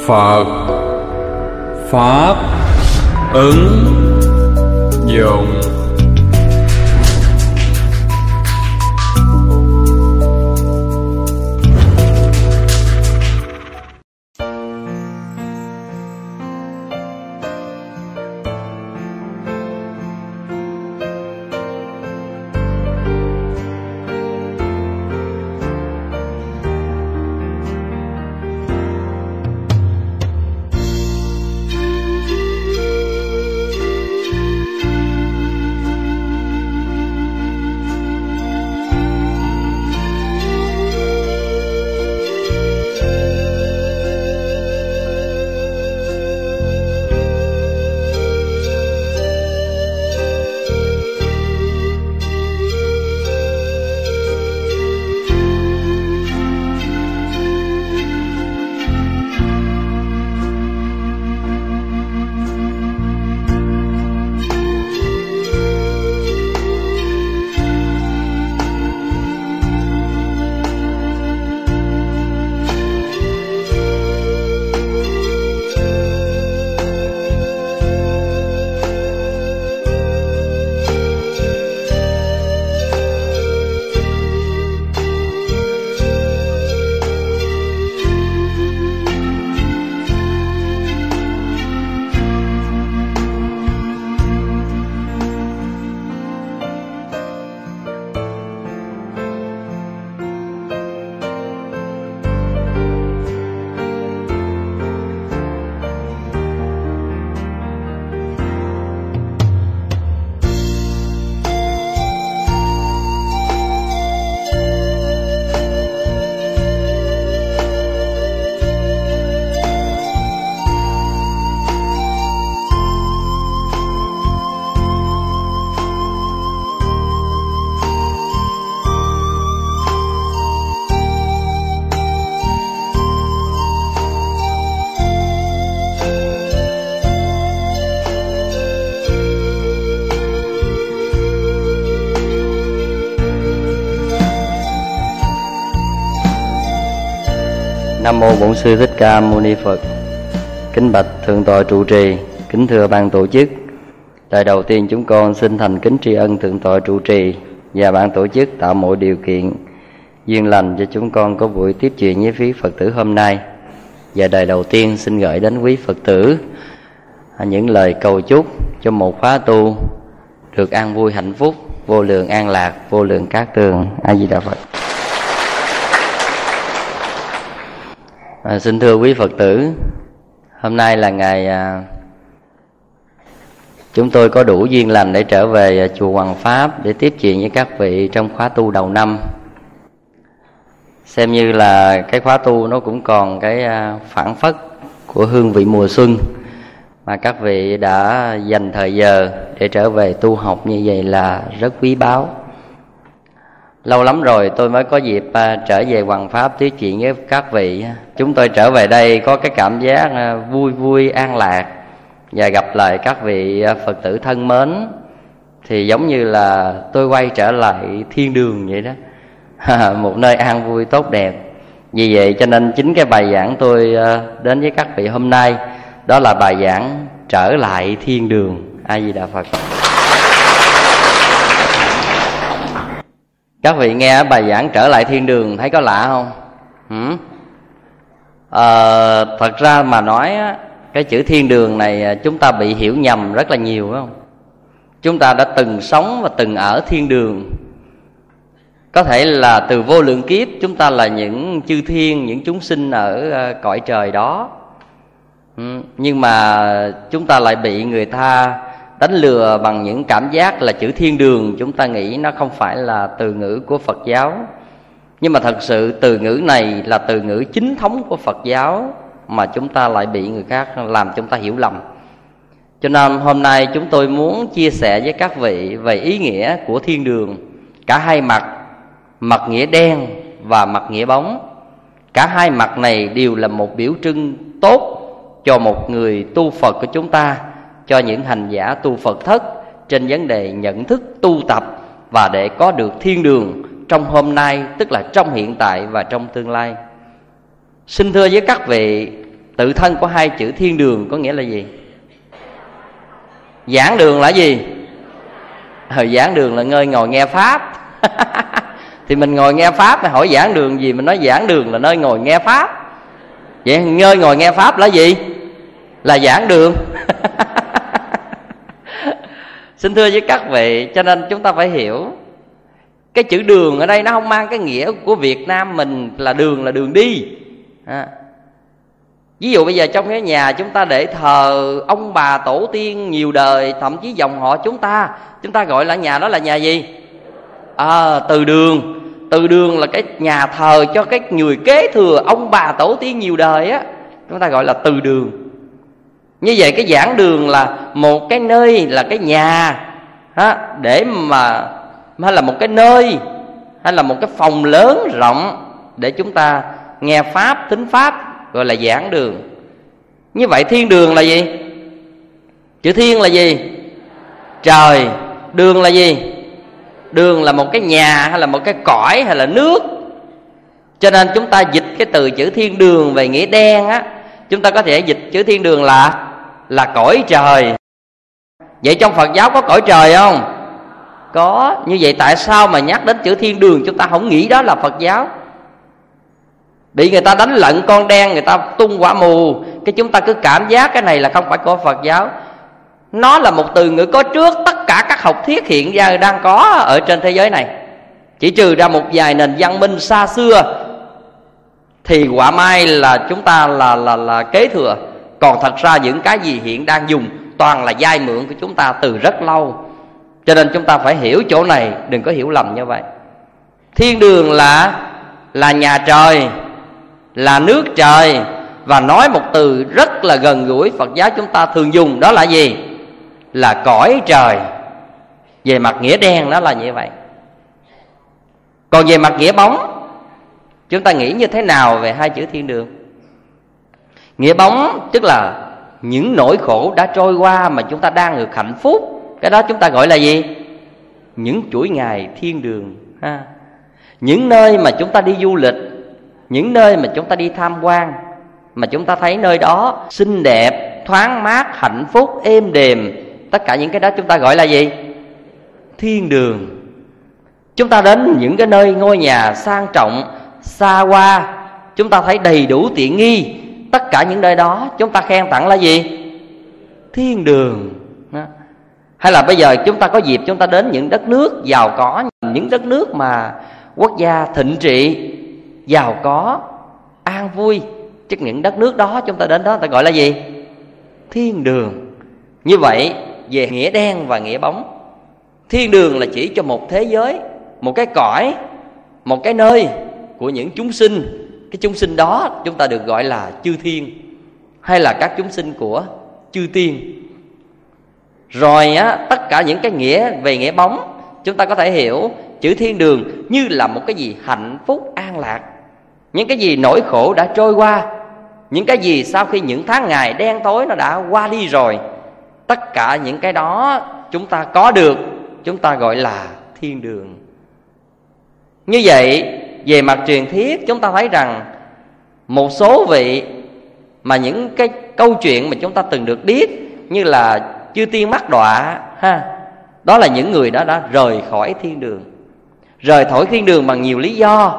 Phật Pháp ứng dụng. Nam mô Bổn Sư Thích Ca Mâu Ni Phật. Kính bạch thượng tọa trụ trì, kính thưa ban tổ chức. Lời đầu tiên chúng con xin thành kính tri ân thượng tọa trụ trì và ban tổ chức tạo mọi điều kiện duyên lành cho chúng con có buổi tiếp chuyện với quý Phật tử hôm nay. Và đời đầu tiên xin gửi đến quý Phật tử những lời cầu chúc cho một khóa tu được an vui hạnh phúc, vô lượng an lạc, vô lượng cát tường. A Di Đà Phật. Xin thưa quý Phật tử, hôm nay là ngày chúng tôi có đủ duyên lành để trở về chùa Hoằng Pháp để tiếp chuyện với các vị trong khóa tu đầu năm. Xem như là cái khóa tu nó cũng còn cái phảng phất của hương vị mùa xuân, mà các vị đã dành thời giờ để trở về tu học như vậy là rất quý báu. Lâu lắm rồi tôi mới có dịp trở về Hoằng Pháp tiếp chuyện với các vị. Chúng tôi trở về đây có cái cảm giác vui vui, an lạc và gặp lại các vị Phật tử thân mến. Thì giống như là tôi quay trở lại thiên đường vậy đó. Một nơi an vui tốt đẹp. Vì vậy cho nên chính cái bài giảng tôi đến với các vị hôm nay, đó là bài giảng trở lại thiên đường. A Di Đà Phật. Các vị nghe bài giảng trở lại thiên đường thấy có lạ không? Thật ra mà nói cái chữ thiên đường này chúng ta bị hiểu nhầm rất là nhiều, phải không? Chúng ta đã từng sống và từng ở thiên đường. Có thể là từ vô lượng kiếp chúng ta là những chư thiên, những chúng sinh ở cõi trời đó. Nhưng mà chúng ta lại bị người ta đánh lừa bằng những cảm giác là chữ thiên đường. Chúng ta nghĩ nó không phải là từ ngữ của Phật giáo, nhưng mà thật sự từ ngữ này là từ ngữ chính thống của Phật giáo, mà chúng ta lại bị người khác làm chúng ta hiểu lầm. Cho nên hôm nay chúng tôi muốn chia sẻ với các vị về ý nghĩa của thiên đường. Cả hai mặt, mặt nghĩa đen và mặt nghĩa bóng. Cả hai mặt này đều là một biểu trưng tốt cho một người tu Phật của chúng ta, cho những hành giả tu Phật thất trên vấn đề nhận thức tu tập và để có được thiên đường trong hôm nay, tức là trong hiện tại và trong tương lai. Xin thưa với các vị, Tự thân của hai chữ thiên đường có nghĩa là gì? Giảng đường là gì? Giảng đường là nơi ngồi nghe pháp. Thì mình ngồi nghe pháp, mà hỏi giảng đường gì? Mình nói giảng đường là nơi ngồi nghe pháp. Vậy nơi ngồi nghe pháp là gì? Là giảng đường. Xin thưa với các vị, cho nên chúng ta phải hiểu cái chữ đường ở đây nó không mang cái nghĩa của Việt Nam mình là đường đi. Ví dụ bây giờ trong cái nhà chúng ta để thờ ông bà tổ tiên nhiều đời, thậm chí dòng họ chúng ta gọi là nhà đó là nhà gì? Từ đường. Từ đường là cái nhà thờ cho cái người kế thừa ông bà tổ tiên nhiều đời á, chúng ta gọi là từ đường. Như vậy cái giảng đường là một cái nơi, là cái nhà để mà, hay là một cái nơi, hay là một cái phòng lớn rộng để chúng ta nghe pháp, thính pháp, gọi là giảng đường. Như vậy thiên đường là gì? Chữ thiên là gì? Trời. Đường là gì? Đường là một cái nhà, hay là một cái cõi, hay là nước. Cho nên chúng ta dịch cái từ chữ thiên đường về nghĩa đen á, chúng ta có thể dịch chữ thiên đường là cõi trời. Vậy trong Phật giáo có cõi trời không? Có. Như vậy tại sao mà nhắc đến chữ thiên đường chúng ta không nghĩ đó là Phật giáo? Bị người ta đánh lận con đen, người ta tung quả mù, cái chúng ta cứ cảm giác cái này là không phải của Phật giáo. Nó là một từ ngữ có trước tất cả các học thuyết hiện giờ đang có ở trên thế giới này. Chỉ trừ ra một vài nền văn minh xa xưa thì quả mai là chúng ta là kế thừa. Còn thật ra những cái gì hiện đang dùng toàn là vay mượn của chúng ta từ rất lâu. Cho nên chúng ta phải hiểu chỗ này, đừng có hiểu lầm như vậy. Thiên đường là nhà trời, là nước trời. Và nói một từ rất là gần gũi Phật giáo chúng ta thường dùng, đó là gì? Là cõi trời. Về mặt nghĩa đen nó là như vậy. Còn về mặt nghĩa bóng, chúng ta nghĩ như thế nào về hai chữ thiên đường? Nghĩa bóng tức là những nỗi khổ đã trôi qua mà chúng ta đang được hạnh phúc. Cái đó chúng ta gọi là gì? Những chuỗi ngày thiên đường. Những nơi mà chúng ta đi du lịch, những nơi mà chúng ta đi tham quan, mà chúng ta thấy nơi đó xinh đẹp, thoáng mát, hạnh phúc, êm đềm. Tất cả những cái đó chúng ta gọi là gì? Thiên đường. Chúng ta đến những cái nơi ngôi nhà sang trọng, xa hoa, chúng ta thấy đầy đủ tiện nghi. Tất cả những nơi đó chúng ta khen tặng là gì? Thiên đường. Hay là bây giờ chúng ta có dịp chúng ta đến những đất nước giàu có, những đất nước mà quốc gia thịnh trị, giàu có, an vui, chứ những đất nước đó chúng ta đến đó ta gọi là gì? Thiên đường. Như vậy về nghĩa đen và nghĩa bóng, thiên đường là chỉ cho một thế giới, một cái cõi, một cái nơi của những chúng sinh. Cái chúng sinh đó chúng ta được gọi là chư thiên, hay là các chúng sinh của chư tiên. Rồi tất cả những cái nghĩa về nghĩa bóng, chúng ta có thể hiểu chữ thiên đường như là một cái gì hạnh phúc an lạc. Những cái gì nỗi khổ đã trôi qua, những cái gì sau khi những tháng ngày đen tối nó đã qua đi rồi, tất cả những cái đó chúng ta có được, chúng ta gọi là thiên đường. Như vậy về mặt truyền thuyết chúng ta thấy rằng một số vị mà những cái câu chuyện mà chúng ta từng được biết, như là chư tiên mắc đọa đó là những người đó đã rời khỏi thiên đường. Rời khỏi thiên đường bằng nhiều lý do.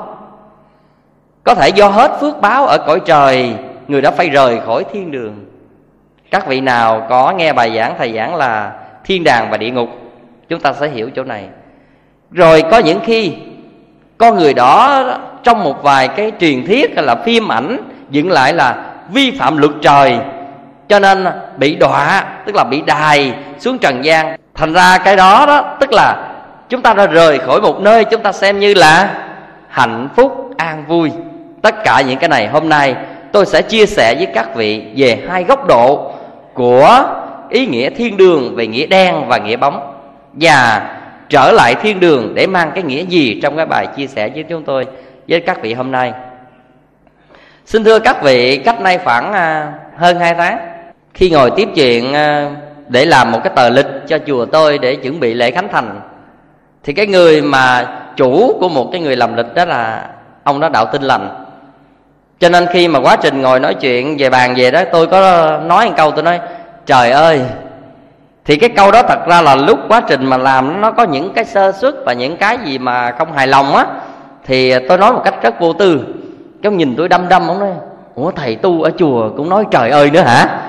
Có thể do hết phước báo ở cõi trời, người đó phải rời khỏi thiên đường. Các vị nào có nghe bài giảng thầy giảng là thiên đàng và địa ngục, chúng ta sẽ hiểu chỗ này. Rồi có những khi con người đó trong một vài cái truyền thuyết hay là phim ảnh dựng lại là vi phạm luật trời, cho nên bị đọa, tức là bị đày xuống trần gian. Thành ra cái đó tức là chúng ta đã rời khỏi một nơi chúng ta xem như là hạnh phúc an vui. Tất cả những cái này hôm nay tôi sẽ chia sẻ với các vị về hai góc độ của ý nghĩa thiên đường về nghĩa đen và nghĩa bóng, và trở lại thiên đường để mang cái nghĩa gì trong cái bài chia sẻ với chúng tôi với các vị hôm nay. Xin thưa các vị, cách nay khoảng hơn 2 tháng, khi ngồi tiếp chuyện để làm một cái tờ lịch cho chùa tôi để chuẩn bị lễ khánh thành, thì cái người mà chủ của một cái người làm lịch đó là ông đó đạo Tin Lành. Cho nên khi mà quá trình ngồi nói chuyện về bàn về đó, tôi có nói một câu, tôi nói trời ơi. Thì cái câu đó thật ra là lúc quá trình mà làm nó có những cái sơ suất và những cái gì mà không hài lòng á, thì tôi nói một cách rất vô tư. Cái ông nhìn tôi đăm đăm, ông nói ủa thầy tu ở chùa cũng nói trời ơi nữa hả?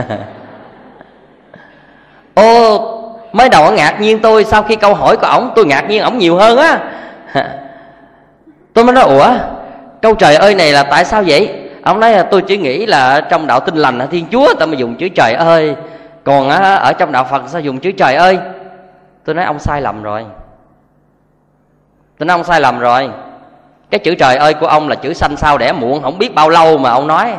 Ô, mới đầu ngạc nhiên tôi, sau khi câu hỏi của ổng tôi ngạc nhiên ổng nhiều hơn á. Tôi mới nói ủa, câu trời ơi này là tại sao vậy? Ông nói là tôi chỉ nghĩ là trong đạo Tin Lành Thiên Chúa ta mới dùng chữ trời ơi, còn ở trong đạo Phật sao dùng chữ trời ơi? Tôi nói ông sai lầm rồi. Tôi nói ông sai lầm rồi. Cái chữ trời ơi của ông là chữ sanh sao đẻ muộn, không biết bao lâu mà ông nói.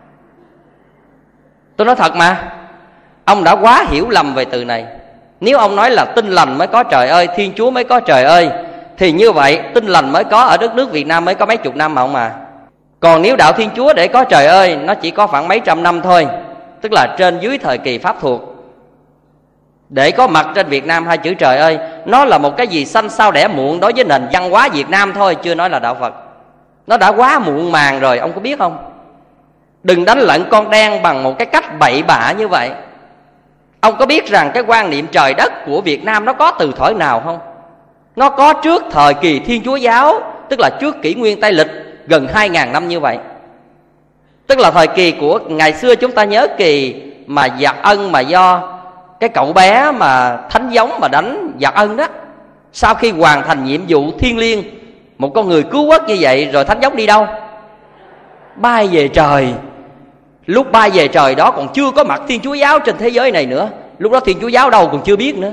Tôi nói thật mà, ông đã quá hiểu lầm về từ này. Nếu ông nói là Tin Lành mới có trời ơi, Thiên Chúa mới có trời ơi, thì như vậy Tin Lành mới có ở đất nước Việt Nam mới có mấy chục năm mà ông mà. Còn nếu đạo Thiên Chúa để có trời ơi, nó chỉ có khoảng mấy trăm năm thôi, tức là trên dưới thời kỳ Pháp thuộc. Để có mặt trên Việt Nam hai chữ trời ơi, nó là một cái gì sanh sao đẻ muộn đối với nền văn hóa Việt Nam thôi, chưa nói là đạo Phật. Nó đã quá muộn màng rồi, ông có biết không? Đừng đánh lận con đen bằng một cái cách bậy bạ như vậy. Ông có biết rằng cái quan niệm trời đất của Việt Nam nó có từ thời nào không? Nó có trước thời kỳ Thiên Chúa giáo, tức là trước kỷ nguyên Tây Lịch gần 2.000 năm như vậy. Tức là thời kỳ của ngày xưa, chúng ta nhớ kỳ mà Giặc Ân mà do cái cậu bé mà thánh giống mà đánh Giặc Ân đó, sau khi hoàn thành nhiệm vụ thiêng liêng, một con người cứu quốc như vậy, rồi thánh giống đi đâu? Bay về trời. Lúc bay về trời đó còn chưa có mặt Thiên Chúa giáo trên thế giới này nữa. Lúc đó Thiên Chúa giáo đâu còn chưa biết nữa.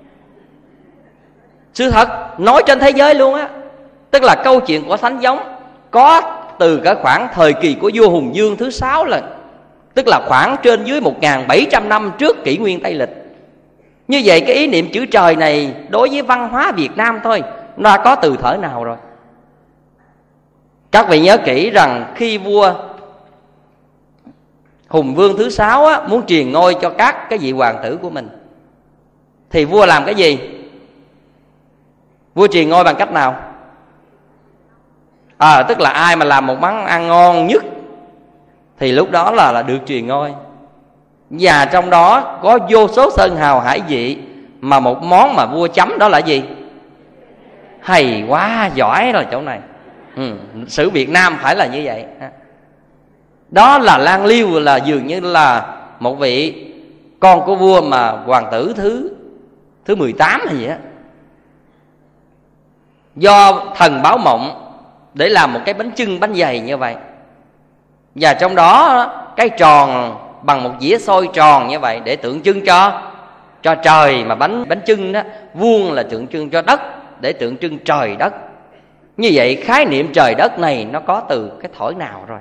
Sự thật nói trên thế giới luôn á. Tức là câu chuyện của thánh giống có từ cái khoảng thời kỳ của vua Hùng Vương thứ 6 lần, tức là khoảng trên dưới 1.700 năm trước kỷ nguyên Tây Lịch. Như vậy cái ý niệm chữ trời này đối với văn hóa Việt Nam thôi, nó đã có từ thuở nào rồi. Các vị nhớ kỹ rằng khi vua Hùng Vương thứ 6 á, muốn truyền ngôi cho các cái vị hoàng tử của mình, thì vua làm cái gì? Vua truyền ngôi bằng cách nào? Tức là ai mà làm một món ăn ngon nhất thì lúc đó là được truyền ngôi. Và trong đó có vô số sơn hào hải vị, mà một món mà vua chấm đó là gì? Hay quá, giỏi rồi chỗ này. Sử Việt Nam phải là như vậy. Đó là Lan Liêu, là dường như là một vị con của vua mà hoàng tử thứ 18 hay gì á, do thần báo mộng để làm một cái bánh chưng bánh dày như vậy. Và trong đó cái tròn bằng một dĩa xôi tròn như vậy để tượng trưng cho trời, mà bánh chưng đó vuông là tượng trưng cho đất, để tượng trưng trời đất. Như vậy khái niệm trời đất này nó có từ cái thổi nào rồi.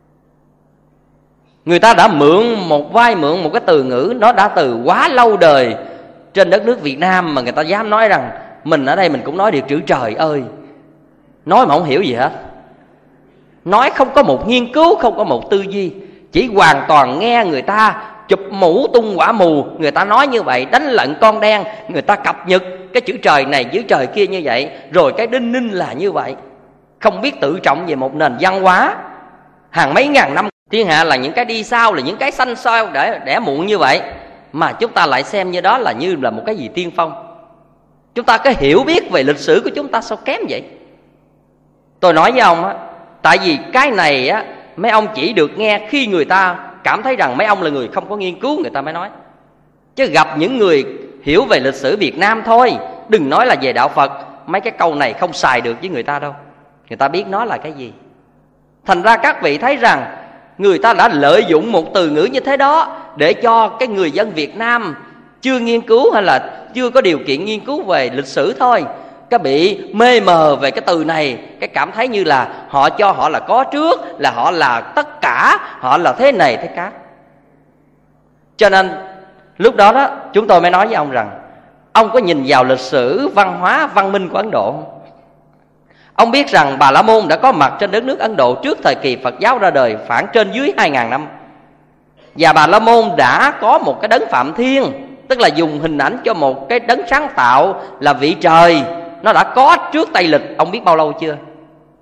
Người ta đã mượn một cái từ ngữ, nó đã từ quá lâu đời trên đất nước Việt Nam, mà người ta dám nói rằng mình ở đây mình cũng nói được chữ trời ơi. Nói mà không hiểu gì hết, nói không có một nghiên cứu, không có một tư duy, chỉ hoàn toàn nghe người ta chụp mũ tung quả mù. Người ta nói như vậy, đánh lận con đen, người ta cập nhật cái chữ trời này chữ trời kia như vậy, rồi cái đinh ninh là như vậy. Không biết tự trọng về một nền văn hóa hàng mấy ngàn năm thiên hạ, là những cái đi sau, là những cái sanh soi đẻ muộn như vậy, mà chúng ta lại xem như đó là như là một cái gì tiên phong. Chúng ta cái hiểu biết về lịch sử của chúng ta sao kém vậy? Tôi nói với ông á, tại vì cái này á, mấy ông chỉ được nghe khi người ta cảm thấy rằng mấy ông là người không có nghiên cứu, người ta mới nói. Chứ gặp những người hiểu về lịch sử Việt Nam thôi, đừng nói là về đạo Phật, mấy cái câu này không xài được với người ta đâu. Người ta biết nó là cái gì. Thành ra các vị thấy rằng người ta đã lợi dụng một từ ngữ như thế đó để cho cái người dân Việt Nam chưa nghiên cứu hay là chưa có điều kiện nghiên cứu về lịch sử thôi, cái bị mê mờ về cái từ này, cái cảm thấy như là họ cho họ là có trước, là họ là tất cả, họ là thế này thế khác. Cho nên lúc đó đó chúng tôi mới nói với ông rằng, ông có nhìn vào lịch sử văn hóa văn minh của Ấn Độ không? Ông biết rằng Bà La Môn đã có mặt trên đất nước Ấn Độ trước thời kỳ Phật giáo ra đời khoảng trên dưới 2.000 năm. Và Bà La Môn đã có một cái đấng Phạm Thiên, tức là dùng hình ảnh cho một cái đấng sáng tạo là vị trời. Nó đã có trước Tây Lịch, ông biết bao lâu chưa?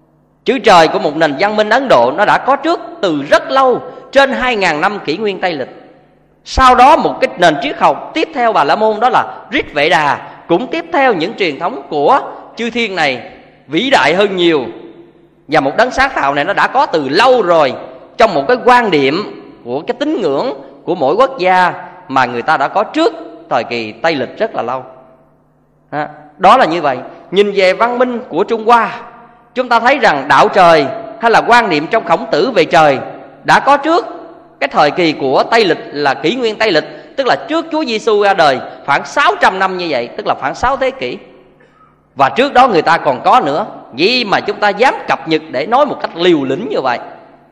Chữ trời của một nền văn minh Ấn Độ nó đã có trước từ rất lâu, trên 2.000 năm kỷ nguyên Tây lịch. Sau đó một cái nền triết học tiếp theo Bà La Môn, đó là Rig Vệ Đà, cũng tiếp theo những truyền thống của chư thiên này, vĩ đại hơn nhiều. Và một đấng sáng tạo này nó đã có từ lâu rồi, trong một cái quan điểm của cái tín ngưỡng của mỗi quốc gia mà người ta đã có trước thời kỳ Tây lịch rất là lâu. Đó là như vậy. Nhìn về văn minh của Trung Hoa, chúng ta thấy rằng đạo trời hay là quan niệm trong Khổng Tử về trời đã có trước cái thời kỳ của Tây lịch là kỷ nguyên Tây lịch, tức là trước Chúa Giêsu ra đời khoảng 600 năm như vậy, tức là khoảng 6 thế kỷ. Và trước đó người ta còn có nữa, vì mà chúng ta dám cập nhật để nói một cách liều lĩnh như vậy,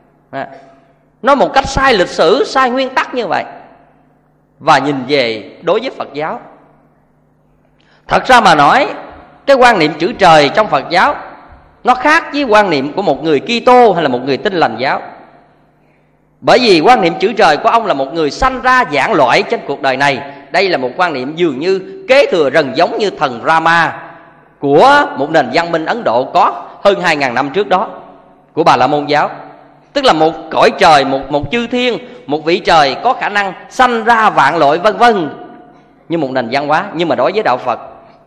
nói một cách sai lịch sử, sai nguyên tắc như vậy. Và nhìn về đối với Phật giáo, thật ra mà nói, cái quan niệm chữ trời trong Phật giáo nó khác với quan niệm của một người Kitô hay là một người Tin Lành giáo. Bởi vì quan niệm chữ trời của ông là một người sanh ra vạn loại trên cuộc đời này. Đây là một quan niệm dường như kế thừa rần giống như thần Rama của một nền văn minh Ấn Độ có hơn 2.000 năm trước đó, của Bà La Môn giáo. Tức là một cõi trời, một chư thiên, một vị trời có khả năng sanh ra vạn loại vân vân, như một nền văn hóa. Nhưng mà đối với đạo Phật,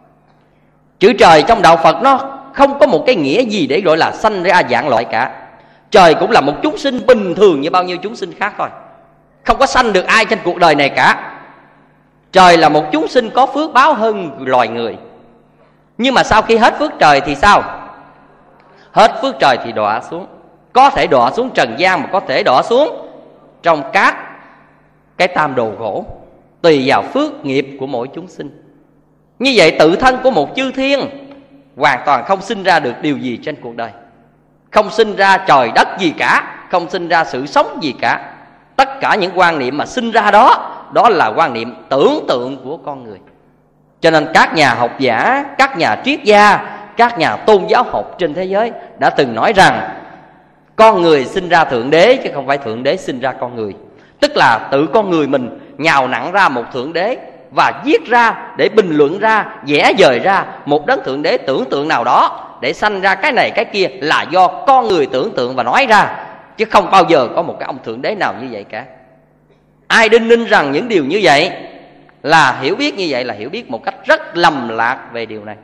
chữ trời trong đạo Phật nó không có một cái nghĩa gì để gọi là sanh ra vạn loại cả. Trời cũng là một chúng sinh bình thường như bao nhiêu chúng sinh khác thôi, không có sanh được ai trên cuộc đời này cả. Trời là một chúng sinh có phước báo hơn loài người. Nhưng mà sau khi hết phước trời thì sao? Hết phước trời thì đọa xuống. Có thể đọa xuống trần gian, mà có thể đọa xuống trong các cái tam đồ khổ, tùy vào phước nghiệp của mỗi chúng sinh. Như vậy tự thân của một chư thiên hoàn toàn không sinh ra được điều gì trên cuộc đời, không sinh ra trời đất gì cả, không sinh ra sự sống gì cả. Tất cả những quan niệm mà sinh ra đó, đó là quan niệm tưởng tượng của con người. Cho nên các nhà học giả, các nhà triết gia, các nhà tôn giáo học trên thế giới đã từng nói rằng con người sinh ra thượng đế chứ không phải thượng đế sinh ra con người. Tức là tự con người mình nhào nặn ra một thượng đế và viết ra để bình luận ra, vẽ vời ra một đấng thượng đế tưởng tượng nào đó để sanh ra cái này cái kia, là do con người tưởng tượng và nói ra, chứ không bao giờ có một cái ông thượng đế nào như vậy cả. Ai đinh ninh rằng những điều như vậy là hiểu biết như vậy, là hiểu biết một cách rất lầm lạc về điều này.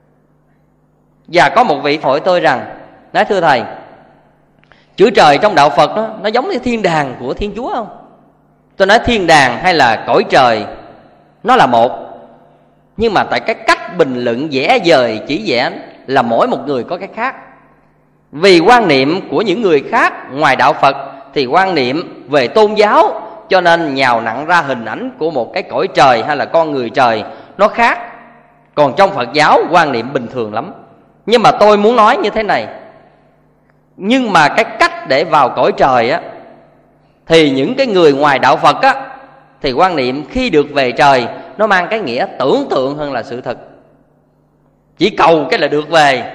Và có một vị hỏi tôi rằng, nói thưa thầy, chữ trời trong đạo Phật nó giống như thiên đàng của Thiên Chúa không? Tôi nói thiên đàng hay là cõi trời nó là một, nhưng mà tại cái cách bình luận vẽ vời chỉ vẽ là mỗi một người có cái khác. Vì quan niệm của những người khác ngoài đạo Phật thì quan niệm về tôn giáo, cho nên nhào nặn ra hình ảnh của một cái cõi trời hay là con người trời nó khác. Còn trong Phật giáo quan niệm bình thường lắm. Nhưng mà tôi muốn nói như thế này, nhưng mà cái cách để vào cõi trời á, thì những cái người ngoài đạo Phật á, thì quan niệm khi được về trời nó mang cái nghĩa tưởng tượng hơn là sự thật. Chỉ cầu cái là được về,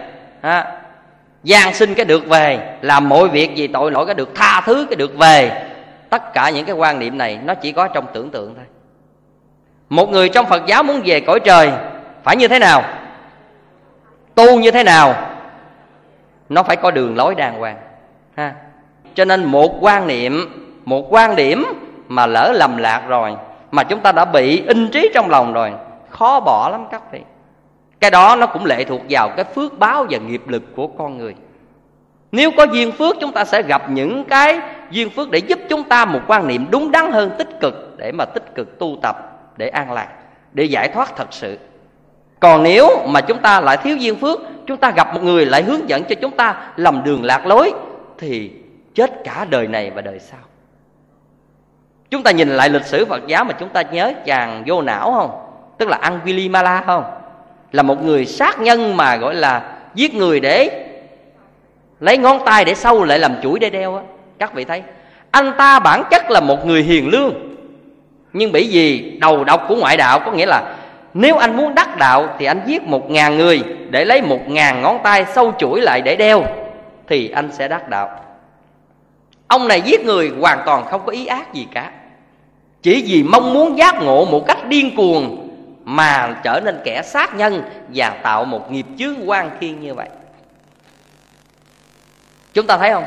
gian sinh cái được về, làm mọi việc gì tội lỗi cái được tha thứ cái được về. Tất cả những cái quan niệm này nó chỉ có trong tưởng tượng thôi. Một người trong Phật giáo muốn về cõi trời phải như thế nào, tu như thế nào, nó phải có đường lối đàng hoàng ha. Cho nên một quan điểm mà lỡ lầm lạc rồi, mà chúng ta đã bị in trí trong lòng rồi, khó bỏ lắm các vị. Cái đó nó cũng lệ thuộc vào cái phước báo và nghiệp lực của con người. Nếu có duyên phước, chúng ta sẽ gặp những cái duyên phước để giúp chúng ta một quan niệm đúng đắn hơn, tích cực, để mà tích cực tu tập, để an lạc, để giải thoát thật sự. Còn nếu mà chúng ta lại thiếu duyên phước, chúng ta gặp một người lại hướng dẫn cho chúng ta lầm đường lạc lối, thì chết cả đời này và đời sau. Chúng ta nhìn lại lịch sử Phật giáo mà chúng ta nhớ chàng vô não không? Tức là Angulimala không? Là một người sát nhân mà gọi là giết người để lấy ngón tay để sâu lại làm chuỗi để đeo á. Các vị thấy, anh ta bản chất là một người hiền lương, nhưng bởi vì đầu độc của ngoại đạo, có nghĩa là nếu anh muốn đắc đạo thì anh giết 1.000 người để lấy 1.000 ngón tay sâu chuỗi lại để đeo, thì anh sẽ đắc đạo. Ông này giết người hoàn toàn không có ý ác gì cả, chỉ vì mong muốn giác ngộ một cách điên cuồng mà trở nên kẻ sát nhân và tạo một nghiệp chướng oan khiên như vậy. Chúng ta thấy không?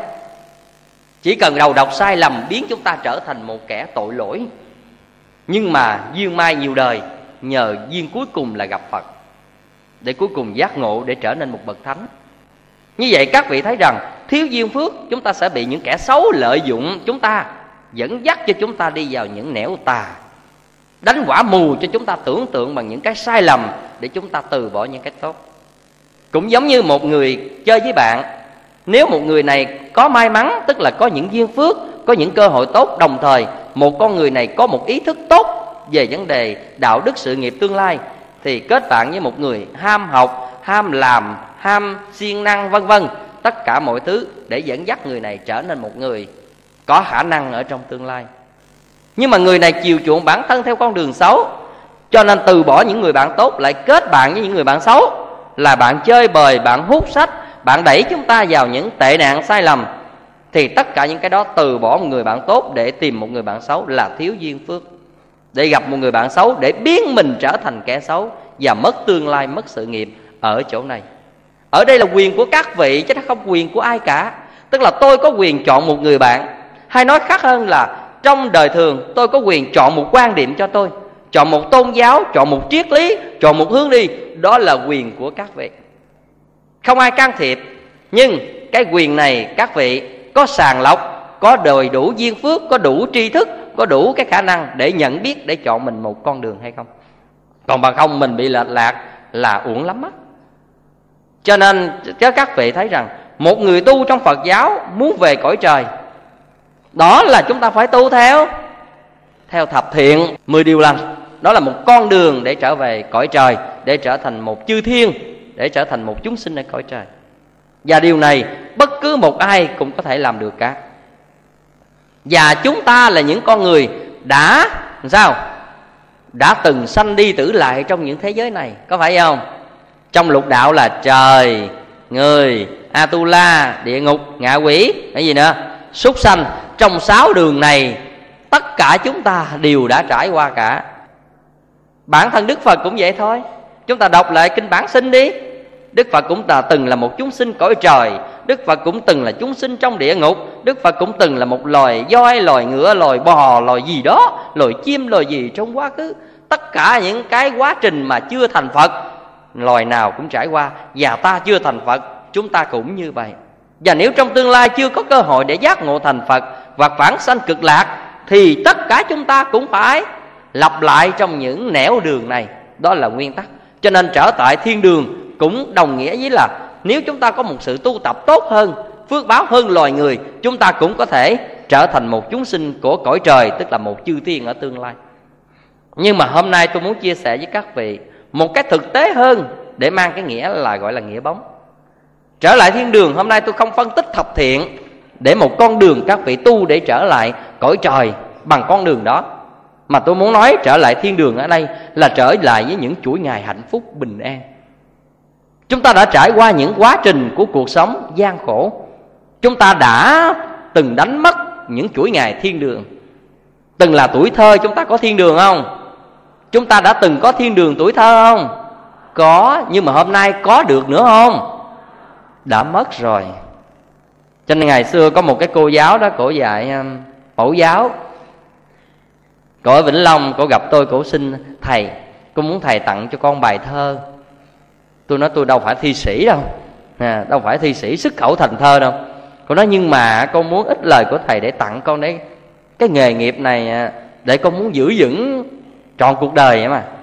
Chỉ cần đầu độc sai lầm biến chúng ta trở thành một kẻ tội lỗi. Nhưng mà duyên mai nhiều đời, nhờ duyên cuối cùng là gặp Phật, để cuối cùng giác ngộ, để trở nên một bậc thánh. Như vậy các vị thấy rằng thiếu duyên phước, chúng ta sẽ bị những kẻ xấu lợi dụng chúng ta, dẫn dắt cho chúng ta đi vào những nẻo tà, đánh quả mù cho chúng ta tưởng tượng bằng những cái sai lầm, để chúng ta từ bỏ những cái tốt. Cũng giống như một người chơi với bạn, nếu một người này có may mắn, tức là có những duyên phước, có những cơ hội tốt, đồng thời một con người này có một ý thức tốt về vấn đề đạo đức sự nghiệp tương lai, thì kết bạn với một người ham học, ham làm, ham siêng năng vân vân, tất cả mọi thứ để dẫn dắt người này trở nên một người có khả năng ở trong tương lai. Nhưng mà người này chiều chuộng bản thân theo con đường xấu, cho nên từ bỏ những người bạn tốt, lại kết bạn với những người bạn xấu, là bạn chơi bời, bạn hút sách, bạn đẩy chúng ta vào những tệ nạn sai lầm. Thì tất cả những cái đó, từ bỏ một người bạn tốt để tìm một người bạn xấu là thiếu duyên phước. Để gặp một người bạn xấu để biến mình trở thành kẻ xấu và mất tương lai, mất sự nghiệp ở chỗ này. Ở đây là quyền của các vị chứ không quyền của ai cả. Tức là tôi có quyền chọn một người bạn, hay nói khác hơn là trong đời thường tôi có quyền chọn một quan điểm cho tôi, chọn một tôn giáo, chọn một triết lý, chọn một hướng đi. Đó là quyền của các vị, không ai can thiệp. Nhưng cái quyền này các vị có sàng lọc, có đầy đủ duyên phước, có đủ tri thức, có đủ cái khả năng để nhận biết, để chọn mình một con đường hay không. Còn bằng không mình bị lệch lạc là uổng lắm á. Cho nên các vị thấy rằng một người tu trong Phật giáo muốn về cõi trời, đó là chúng ta phải tu theo thập thiện 10 điều lành. Đó là một con đường để trở về cõi trời, để trở thành một chư thiên, để trở thành một chúng sinh ở cõi trời. Và điều này bất cứ một ai cũng có thể làm được cả. Và chúng ta là những con người đã từng sanh đi tử lại trong những thế giới này, có phải không? Trong lục đạo là trời, người, Atula, địa ngục, ngạ quỷ, cái gì nữa, súc sanh. Trong 6 đường này tất cả chúng ta đều đã trải qua cả. Bản thân Đức Phật cũng vậy thôi. Chúng ta đọc lại kinh Bản Sinh đi. Đức Phật cũng từng là một chúng sinh cõi trời, Đức Phật cũng từng là chúng sinh trong địa ngục, Đức Phật cũng từng là một loài voi, loài ngựa, loài bò, loài gì đó, loài chim, loài gì trong quá khứ. Tất cả những cái quá trình mà chưa thành Phật, loài nào cũng trải qua. Và ta chưa thành Phật, chúng ta cũng như vậy. Và nếu trong tương lai chưa có cơ hội để giác ngộ thành Phật và vãng sanh cực lạc, thì tất cả chúng ta cũng phải lặp lại trong những nẻo đường này. Đó là nguyên tắc. Cho nên trở tại thiên đường cũng đồng nghĩa với là nếu chúng ta có một sự tu tập tốt hơn, phước báo hơn loài người, chúng ta cũng có thể trở thành một chúng sinh của cõi trời, tức là một chư thiên ở tương lai. Nhưng mà hôm nay tôi muốn chia sẻ với các vị một cái thực tế hơn, để mang cái nghĩa là gọi là nghĩa bóng. Trở lại thiên đường, hôm nay tôi không phân tích thập thiện để một con đường các vị tu để trở lại cõi trời bằng con đường đó, mà tôi muốn nói trở lại thiên đường ở đây là trở lại với những chuỗi ngày hạnh phúc bình an. Chúng ta đã trải qua những quá trình của cuộc sống gian khổ. Chúng ta đã từng đánh mất những chuỗi ngày thiên đường. Từng là tuổi thơ chúng ta có thiên đường không? Chúng ta đã từng có thiên đường tuổi thơ không? Có, nhưng mà hôm nay có được nữa không? Đã mất rồi. Cho nên ngày xưa có một cái cô giáo đó, cổ dạy mẫu giáo. Cổ ở Vĩnh Long, cổ gặp tôi, cổ xin thầy, cô muốn thầy tặng cho con bài thơ. Tôi nói tôi đâu phải thi sĩ đâu, đâu phải thi sĩ xuất khẩu thành thơ đâu. Cô nói nhưng mà con muốn ít lời của thầy để tặng con, đấy cái nghề nghiệp này để con muốn giữ vững trọn cuộc đời vậy mà.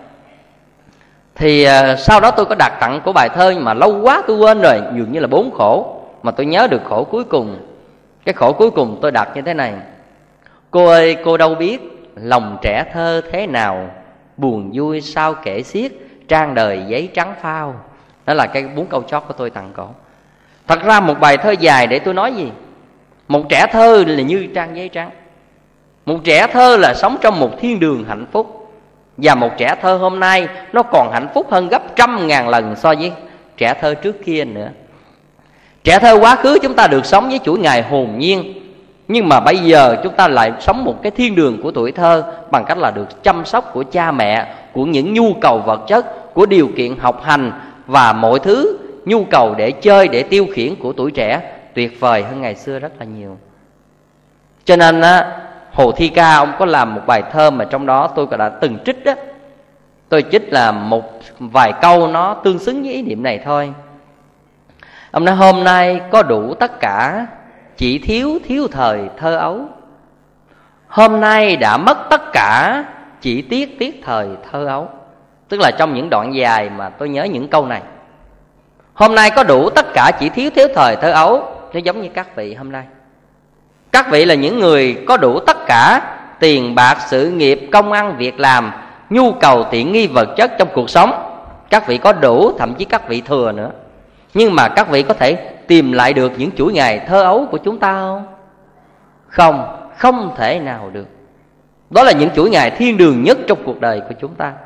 Thì sau đó tôi có đặt tặng của bài thơ, nhưng mà lâu quá tôi quên rồi, dường như là 4 khổ. Mà tôi nhớ được khổ cuối cùng. Cái khổ cuối cùng tôi đặt như thế này: cô ơi cô đâu biết lòng trẻ thơ thế nào, buồn vui sao kể xiết, trang đời giấy trắng phao. Đó là cái 4 câu chót của tôi tặng cổ. Thật ra một bài thơ dài để tôi nói gì? Một trẻ thơ là như trang giấy trắng. Một trẻ thơ là sống trong một thiên đường hạnh phúc. Và một trẻ thơ hôm nay nó còn hạnh phúc hơn gấp 100.000 lần so với trẻ thơ trước kia nữa. Trẻ thơ quá khứ chúng ta được sống với chuỗi ngày hồn nhiên, nhưng mà bây giờ chúng ta lại sống một cái thiên đường của tuổi thơ bằng cách là được chăm sóc của cha mẹ, của những nhu cầu vật chất, của điều kiện học hành và mọi thứ nhu cầu để chơi, để tiêu khiển của tuổi trẻ tuyệt vời hơn ngày xưa rất là nhiều. Cho nên á, Hồ Thi Ca ông có làm một bài thơ mà trong đó tôi đã từng trích đó. Tôi trích là một vài câu nó tương xứng với ý niệm này thôi. Ông nói: hôm nay có đủ tất cả, chỉ thiếu thời thơ ấu. Hôm nay đã mất tất cả, chỉ tiếc thời thơ ấu. Tức là trong những đoạn dài mà tôi nhớ những câu này. Hôm nay có đủ tất cả, chỉ thiếu thời thơ ấu. Nó giống như các vị hôm nay. Các vị là những người có đủ tất cả: tiền bạc, sự nghiệp, công ăn, việc làm, nhu cầu tiện nghi vật chất trong cuộc sống. Các vị có đủ, thậm chí các vị thừa nữa. Nhưng mà các vị có thể tìm lại được những chuỗi ngày thơ ấu của chúng ta không? Không thể nào được. Đó là những chuỗi ngày thiên đường nhất trong cuộc đời của chúng ta.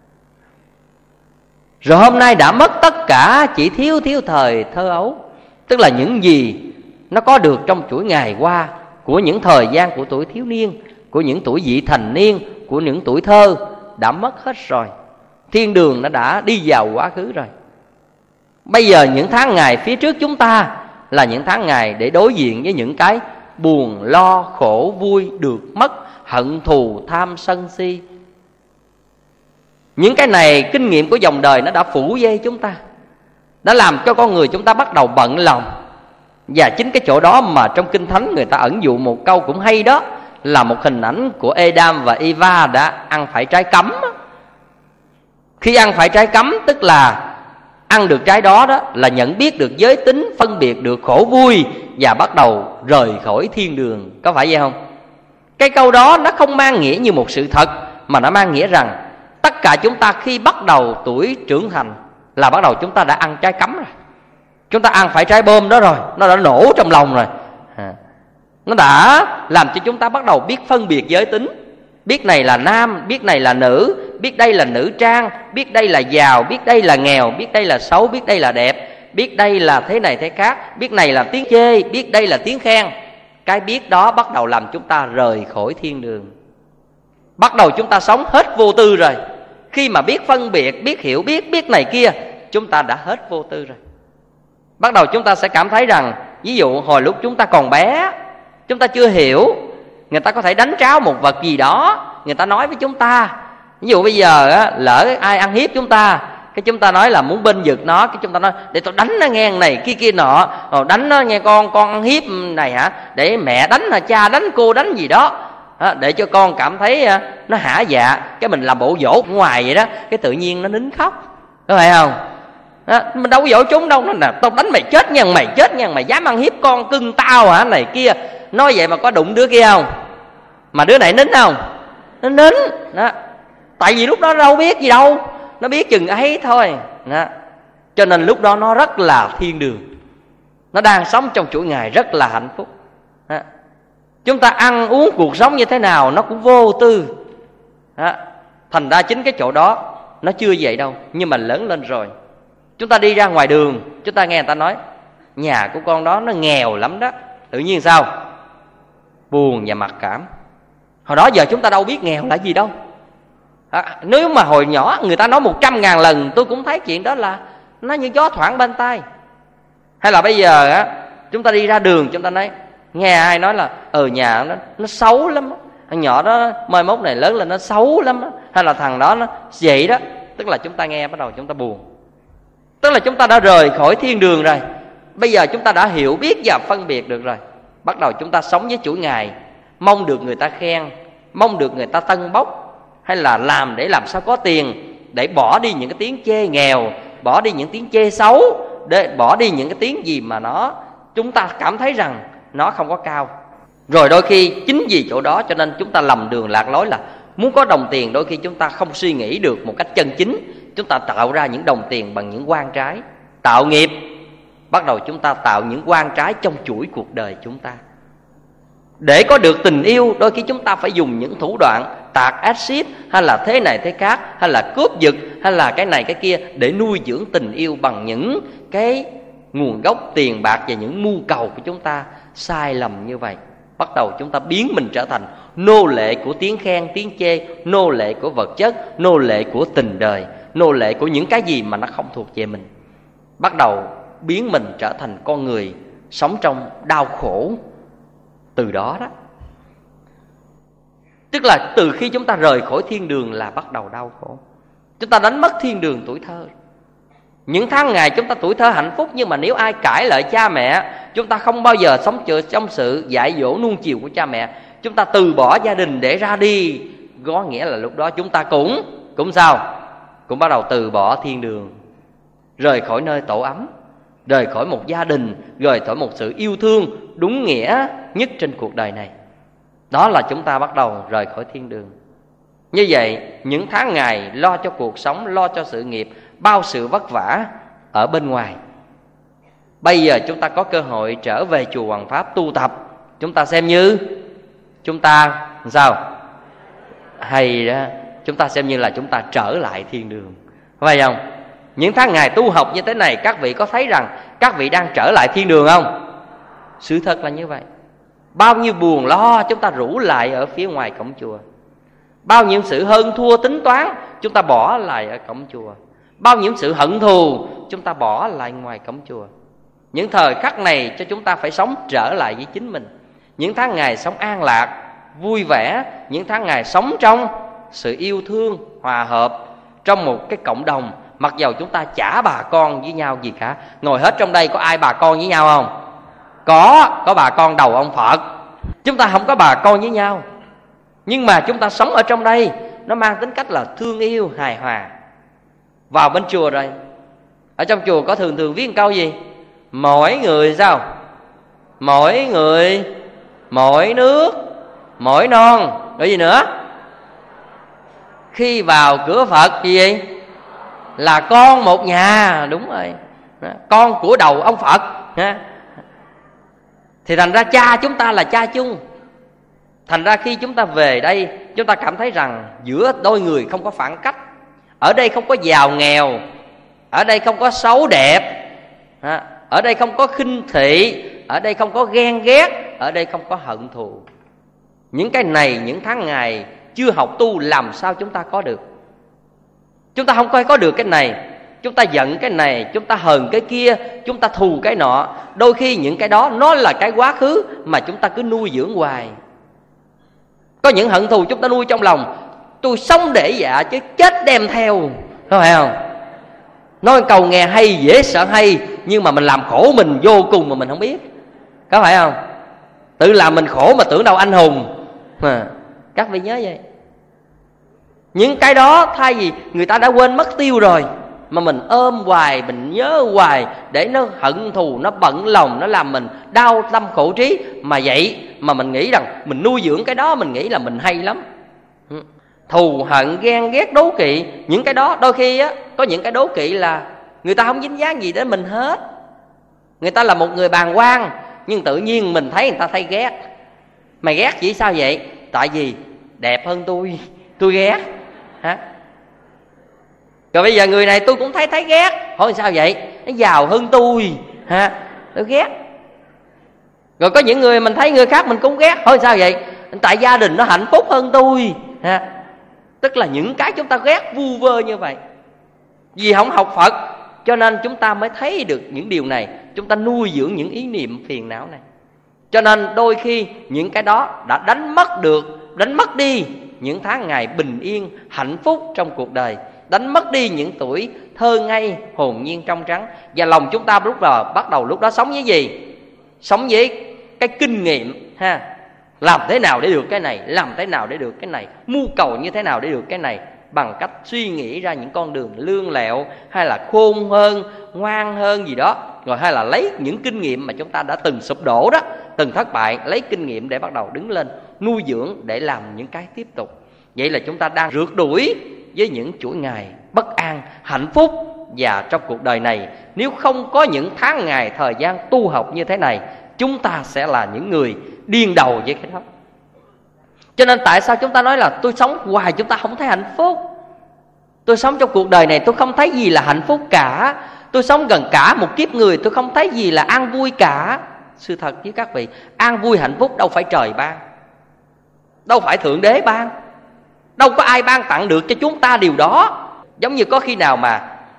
Rồi hôm nay đã mất tất cả, chỉ thiếu thời thơ ấu. Tức là những gì nó có được trong chuỗi ngày qua, của những thời gian của tuổi thiếu niên, của những tuổi vị thành niên, của những tuổi thơ, đã mất hết rồi. Thiên đường nó đã đi vào quá khứ rồi. Bây giờ những tháng ngày phía trước chúng ta là những tháng ngày để đối diện với những cái buồn, lo, khổ, vui, được, mất, hận thù, tham, sân, si. Những cái này kinh nghiệm của dòng đời nó đã phủ dây chúng ta, đã làm cho con người chúng ta bắt đầu bận lòng. Và chính cái chỗ đó mà trong Kinh Thánh người ta ẩn dụ một câu cũng hay đó, là một hình ảnh của Adam và Eva đã ăn phải trái cấm. Khi ăn phải trái cấm tức là ăn được trái đó là nhận biết được giới tính, phân biệt được khổ vui và bắt đầu rời khỏi thiên đường. Có phải vậy không? Cái câu đó nó không mang nghĩa như một sự thật, mà nó mang nghĩa rằng tất cả chúng ta khi bắt đầu tuổi trưởng thành là bắt đầu chúng ta đã ăn trái cấm rồi. Chúng ta ăn phải trái bom đó rồi, nó đã nổ trong lòng rồi. Nó đã làm cho chúng ta bắt đầu biết phân biệt giới tính. Biết này là nam, biết này là nữ, biết đây là nữ trang, biết đây là giàu, biết đây là nghèo, biết đây là xấu, biết đây là đẹp, biết đây là thế này thế khác, biết này là tiếng chê, biết đây là tiếng khen. Cái biết đó bắt đầu làm chúng ta rời khỏi thiên đường. Bắt đầu chúng ta sống hết vô tư rồi. Khi mà biết phân biệt, biết hiểu biết này kia, chúng ta đã hết vô tư rồi. Bắt đầu chúng ta sẽ cảm thấy rằng, ví dụ hồi lúc chúng ta còn bé, chúng ta chưa hiểu, người ta có thể đánh tráo một vật gì đó, người ta nói với chúng ta. Ví dụ bây giờ á, lỡ ai ăn hiếp chúng ta, cái chúng ta nói là muốn bênh vực nó, cái chúng ta nói để tôi đánh nó nghe này kia nọ, đánh nó nghe con ăn hiếp này hả, để mẹ đánh hả, cha đánh, cô đánh gì đó, để cho con cảm thấy nó hả dạ. Cái mình làm bộ dỗ ngoài vậy đó, cái tự nhiên nó nín khóc, có phải không? Mình đâu có dỗ chúng đâu. Nó là tao đánh mày chết nha, mày chết nha, mày dám ăn hiếp con cưng tao hả, này kia. Nói vậy mà có đụng đứa kia không? Mà đứa này nín không? Nó nín đó. Tại vì lúc đó nó đâu biết gì đâu, nó biết chừng ấy thôi đó. Cho nên lúc đó nó rất là thiên đường, nó đang sống trong chuỗi ngày rất là hạnh phúc đó. Chúng ta ăn uống cuộc sống như thế nào nó cũng vô tư đó. Thành ra chính cái chỗ đó nó chưa vậy đâu. Nhưng mà lớn lên rồi, chúng ta đi ra ngoài đường, chúng ta nghe người ta nói nhà của con đó nó nghèo lắm đó, tự nhiên sao? Buồn và mặc cảm. Hồi đó giờ chúng ta đâu biết nghèo là gì đâu. Nếu mà hồi nhỏ người ta nói 100.000 lần, tôi cũng thấy chuyện đó là nó như gió thoảng bên tai. Hay là bây giờ á, chúng ta đi ra đường, chúng ta nói, nghe ai nói là nhà nó xấu lắm, thằng nhỏ đó mai mốt này lớn lên nó xấu lắm, hay là thằng đó nó vậy đó. Tức là chúng ta nghe bắt đầu chúng ta buồn. Tức là chúng ta đã rời khỏi thiên đường rồi. Bây giờ chúng ta đã hiểu biết và phân biệt được rồi. Bắt đầu chúng ta sống với chuỗi ngày, mong được người ta khen, mong được người ta tân bốc, hay là làm để làm sao có tiền, để bỏ đi những cái tiếng chê nghèo, bỏ đi những tiếng chê xấu, để bỏ đi những cái tiếng gì mà chúng ta cảm thấy rằng nó không có cao. Rồi đôi khi chính vì chỗ đó cho nên chúng ta lầm đường lạc lối, là muốn có đồng tiền đôi khi chúng ta không suy nghĩ được một cách chân chính. Chúng ta tạo ra những đồng tiền bằng những quan trái, tạo nghiệp. Bắt đầu chúng ta tạo những quan trái trong chuỗi cuộc đời chúng ta. Để có được tình yêu, đôi khi chúng ta phải dùng những thủ đoạn tạt axit, hay là thế này thế khác, hay là cướp giật, hay là cái này cái kia, để nuôi dưỡng tình yêu bằng những cái nguồn gốc tiền bạc và những mưu cầu của chúng ta sai lầm như vậy. Bắt đầu chúng ta biến mình trở thành nô lệ của tiếng khen, tiếng chê, nô lệ của vật chất, nô lệ của tình đời, nô lệ của những cái gì mà nó không thuộc về mình. Bắt đầu biến mình trở thành con người sống trong đau khổ từ đó đó. Tức là từ khi chúng ta rời khỏi thiên đường là bắt đầu đau khổ. Chúng ta đánh mất thiên đường tuổi thơ. Những tháng ngày chúng ta tuổi thơ hạnh phúc, nhưng mà nếu ai cãi lại cha mẹ, chúng ta không bao giờ sống trong sự dạy dỗ nuông chiều của cha mẹ, chúng ta từ bỏ gia đình để ra đi, có nghĩa là lúc đó chúng ta cũng sao? Cũng bắt đầu từ bỏ thiên đường, rời khỏi nơi tổ ấm, rời khỏi một gia đình, rời khỏi một sự yêu thương đúng nghĩa nhất trên cuộc đời này. Đó là chúng ta bắt đầu rời khỏi thiên đường. Như vậy, những tháng ngày lo cho cuộc sống, lo cho sự nghiệp, bao sự vất vả ở bên ngoài. Bây giờ chúng ta có cơ hội trở về chùa Hoằng Pháp tu tập, chúng ta xem như chúng ta sao? Hay đó, chúng ta xem như là chúng ta trở lại thiên đường, phải không? Những tháng ngày tu học như thế này, các vị có thấy rằng các vị đang trở lại thiên đường không? Sự thật là như vậy. Bao nhiêu buồn lo chúng ta rủ lại ở phía ngoài cổng chùa, bao nhiêu sự hơn thua tính toán chúng ta bỏ lại ở cổng chùa, bao nhiêu sự hận thù chúng ta bỏ lại ngoài cổng chùa. Những thời khắc này cho chúng ta phải sống trở lại với chính mình. Những tháng ngày sống an lạc, vui vẻ, những tháng ngày sống trong sự yêu thương, hòa hợp, trong một cái cộng đồng. Mặc dầu chúng ta chả bà con với nhau gì cả. Ngồi hết trong đây có ai bà con với nhau không? Có bà con đầu ông Phật. Chúng ta không có bà con với nhau, nhưng mà chúng ta sống ở trong đây, nó mang tính cách là thương yêu, hài hòa. Vào bên chùa rồi, ở trong chùa có thường viết một câu gì? Mỗi người sao? Mỗi người, mỗi nước, mỗi non. Rồi gì nữa? Khi vào cửa Phật gì vậy? Là con một nhà. Đúng rồi, con của đầu ông Phật. Thì thành ra cha chúng ta là cha chung. Thành ra khi chúng ta về đây, chúng ta cảm thấy rằng giữa đôi người không có phản cách. Ở đây không có giàu nghèo, ở đây không có xấu đẹp, ở đây không có khinh thị, ở đây không có ghen ghét, ở đây không có hận thù. Những cái này, những tháng ngày chưa học tu làm sao chúng ta có được? Chúng ta không có được cái này. Chúng ta giận cái này, chúng ta hờn cái kia, chúng ta thù cái nọ. Đôi khi những cái đó nó là cái quá khứ mà chúng ta cứ nuôi dưỡng hoài. Có những hận thù chúng ta nuôi trong lòng. Tôi sống để dạ chứ chết đem theo, có phải không? Nói câu nghe hay, dễ sợ hay, nhưng mà mình làm khổ mình vô cùng mà mình không biết, có phải không? Tự làm mình khổ mà tưởng đâu anh hùng. Các vị nhớ vậy. Những cái đó thay vì người ta đã quên mất tiêu rồi, mà mình ôm hoài, mình nhớ hoài, để nó hận thù, nó bận lòng, nó làm mình đau tâm khổ trí. Mà vậy mà mình nghĩ rằng mình nuôi dưỡng cái đó, mình nghĩ là mình hay lắm. Thù hận, ghen ghét, đố kỵ, những cái đó đôi khi á, có những cái đố kỵ là người ta không dính dáng gì đến mình hết. Người ta là một người bàng hoàng, nhưng tự nhiên mình thấy người ta thấy ghét. Mày ghét chỉ sao vậy? Tại vì đẹp hơn tôi ghét. Rồi bây giờ người này tôi cũng thấy ghét. Hỏi sao vậy? Nó giàu hơn tôi ghét. Rồi có những người mình thấy người khác mình cũng ghét. Hỏi sao vậy? Tại gia đình nó hạnh phúc hơn tôi. Tức là những cái chúng ta ghét vu vơ như vậy. Vì không học Phật cho nên chúng ta mới thấy được những điều này. Chúng ta nuôi dưỡng những ý niệm phiền não này. Cho nên đôi khi những cái đó đã đánh mất đi những tháng ngày bình yên, hạnh phúc trong cuộc đời, đánh mất đi những tuổi thơ ngây, hồn nhiên trong trắng. Và lòng chúng ta bắt đầu lúc đó sống với gì? Sống với cái kinh nghiệm làm thế nào để được cái này, làm thế nào để được cái này, mưu cầu như thế nào để được cái này, bằng cách suy nghĩ ra những con đường lương lẹo, hay là khôn hơn, ngoan hơn gì đó. Rồi hay là lấy những kinh nghiệm mà chúng ta đã từng sụp đổ đó, từng thất bại, lấy kinh nghiệm để bắt đầu đứng lên, nuôi dưỡng để làm những cái tiếp tục. Vậy là chúng ta đang rượt đuổi với những chuỗi ngày bất an, hạnh phúc. Và trong cuộc đời này, nếu không có những tháng ngày thời gian tu học như thế này, chúng ta sẽ là những người điên đầu với cái đó. Cho nên tại sao chúng ta nói là tôi sống hoài chúng ta không thấy hạnh phúc? Tôi sống trong cuộc đời này tôi không thấy gì là hạnh phúc cả. Tôi sống gần cả một kiếp người tôi không thấy gì là an vui cả. Sự thật với các vị, an vui hạnh phúc đâu phải trời ban, đâu phải Thượng Đế ban, đâu có ai ban tặng được cho chúng ta điều đó. Giống như có khi nào mà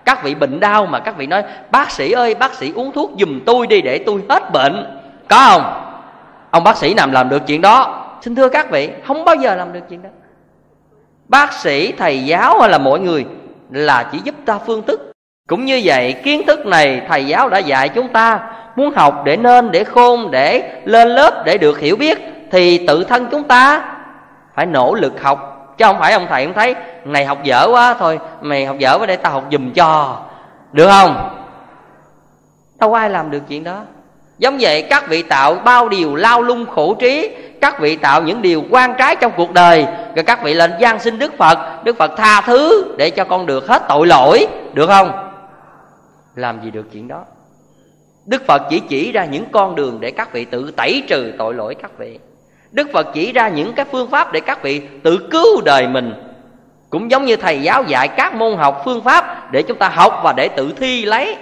Các vị bệnh đau mà các vị nói bác sĩ ơi, bác sĩ uống thuốc giùm tôi đi để tôi hết bệnh, có không? Ông bác sĩ nào làm được chuyện đó? Xin thưa các vị, không bao giờ làm được chuyện đó. Bác sĩ, thầy giáo hay là mọi người là chỉ giúp ta phương thức. Cũng như vậy, kiến thức này thầy giáo đã dạy chúng ta, muốn học để nên, để khôn, để lên lớp, để được hiểu biết, thì tự thân chúng ta phải nỗ lực học. Chứ không phải ông thầy ông thấy này học dở quá, thôi mày học dở quá để tao học giùm cho, được không? Đâu có ai làm được chuyện đó. Giống vậy, các vị tạo bao điều lao lung khổ trí, các vị tạo những điều oan trái trong cuộc đời, rồi các vị lên van xin Đức Phật, Đức Phật tha thứ để cho con được hết tội lỗi, được không? Làm gì được chuyện đó. Đức Phật chỉ ra những con đường để các vị tự tẩy trừ tội lỗi các vị. Đức Phật chỉ ra những cái phương pháp để các vị tự cứu đời mình. Cũng giống như thầy giáo dạy các môn học phương pháp để chúng ta học và để tự thi lấy.